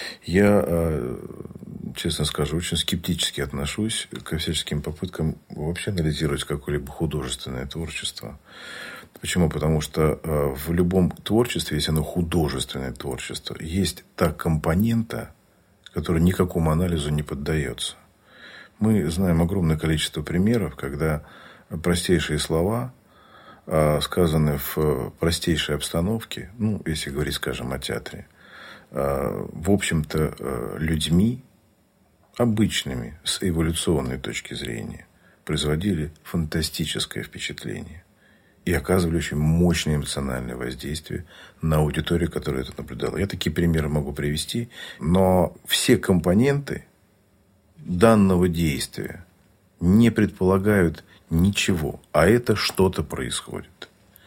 Я, честно скажу, очень скептически отношусь ко всяческим попыткам вообще анализировать какое-либо художественное творчество. Почему? Потому что в любом творчестве, если оно художественное творчество, есть та компонента, который никакому анализу не поддается. Мы знаем огромное количество примеров, когда простейшие слова, сказанные в простейшей обстановке, если говорить, скажем, о театре, в общем-то, людьми, обычными, с эволюционной точки зрения, производили фантастическое впечатление и оказывали очень мощное эмоциональное воздействие на аудиторию, которая это наблюдала. Я такие примеры могу привести, но все компоненты данного действия не предполагают ничего, а это что-то происходит.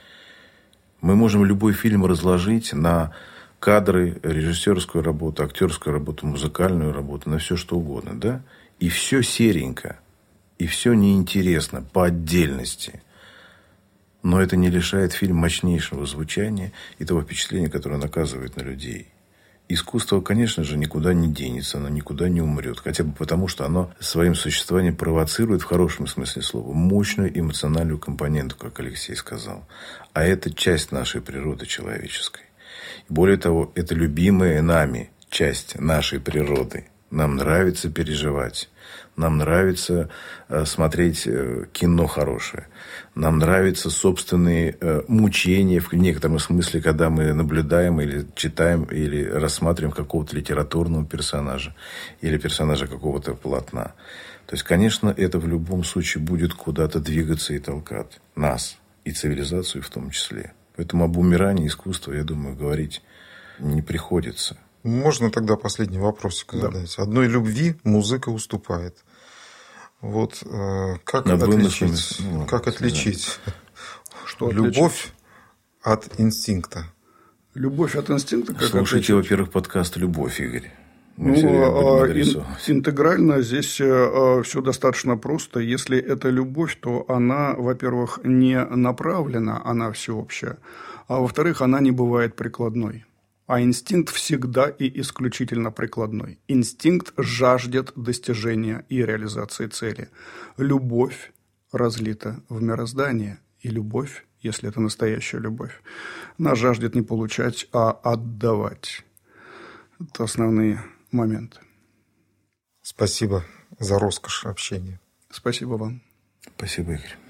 Мы можем любой фильм разложить на кадры, режиссерскую работу, актерскую работу, музыкальную работу, на все что угодно, да? И все серенько, и все неинтересно по отдельности. Но это не лишает фильм мощнейшего звучания и того впечатления, которое он оказывает на людей. Искусство, конечно же, никуда не денется, оно никуда не умрет. Хотя бы потому, что оно своим существованием провоцирует, в хорошем смысле слова, мощную эмоциональную компоненту, как Алексей сказал. А это часть нашей природы человеческой. Более того, это любимая нами часть нашей природы. Нам нравится переживать. Нам нравится смотреть кино хорошее. Нам нравятся собственные мучения в некотором смысле, когда мы наблюдаем или читаем, или рассматриваем какого-то литературного персонажа или персонажа какого-то полотна. То есть, конечно, это в любом случае будет куда-то двигаться и толкать нас, и цивилизацию в том числе. Поэтому об умирании искусства, я думаю, говорить не приходится. Можно тогда последний вопросик задать? Да. Одной любви музыка уступает. Вот как отличить? Как отличить? Что любовь от инстинкта? Любовь от инстинкта? Как слушайте, во-первых, подкаст «Любовь», Игорь. Интегрально здесь все достаточно просто. Если это любовь, то она, во-первых, не направлена, она всеобщая, а во-вторых, она не бывает прикладной. А инстинкт всегда и исключительно прикладной. Инстинкт жаждет достижения и реализации цели. Любовь разлита в мироздание. И любовь, если это настоящая любовь, она жаждет не получать, а отдавать. Это основные моменты. Спасибо за роскошь общения. Спасибо вам. Спасибо, Игорь.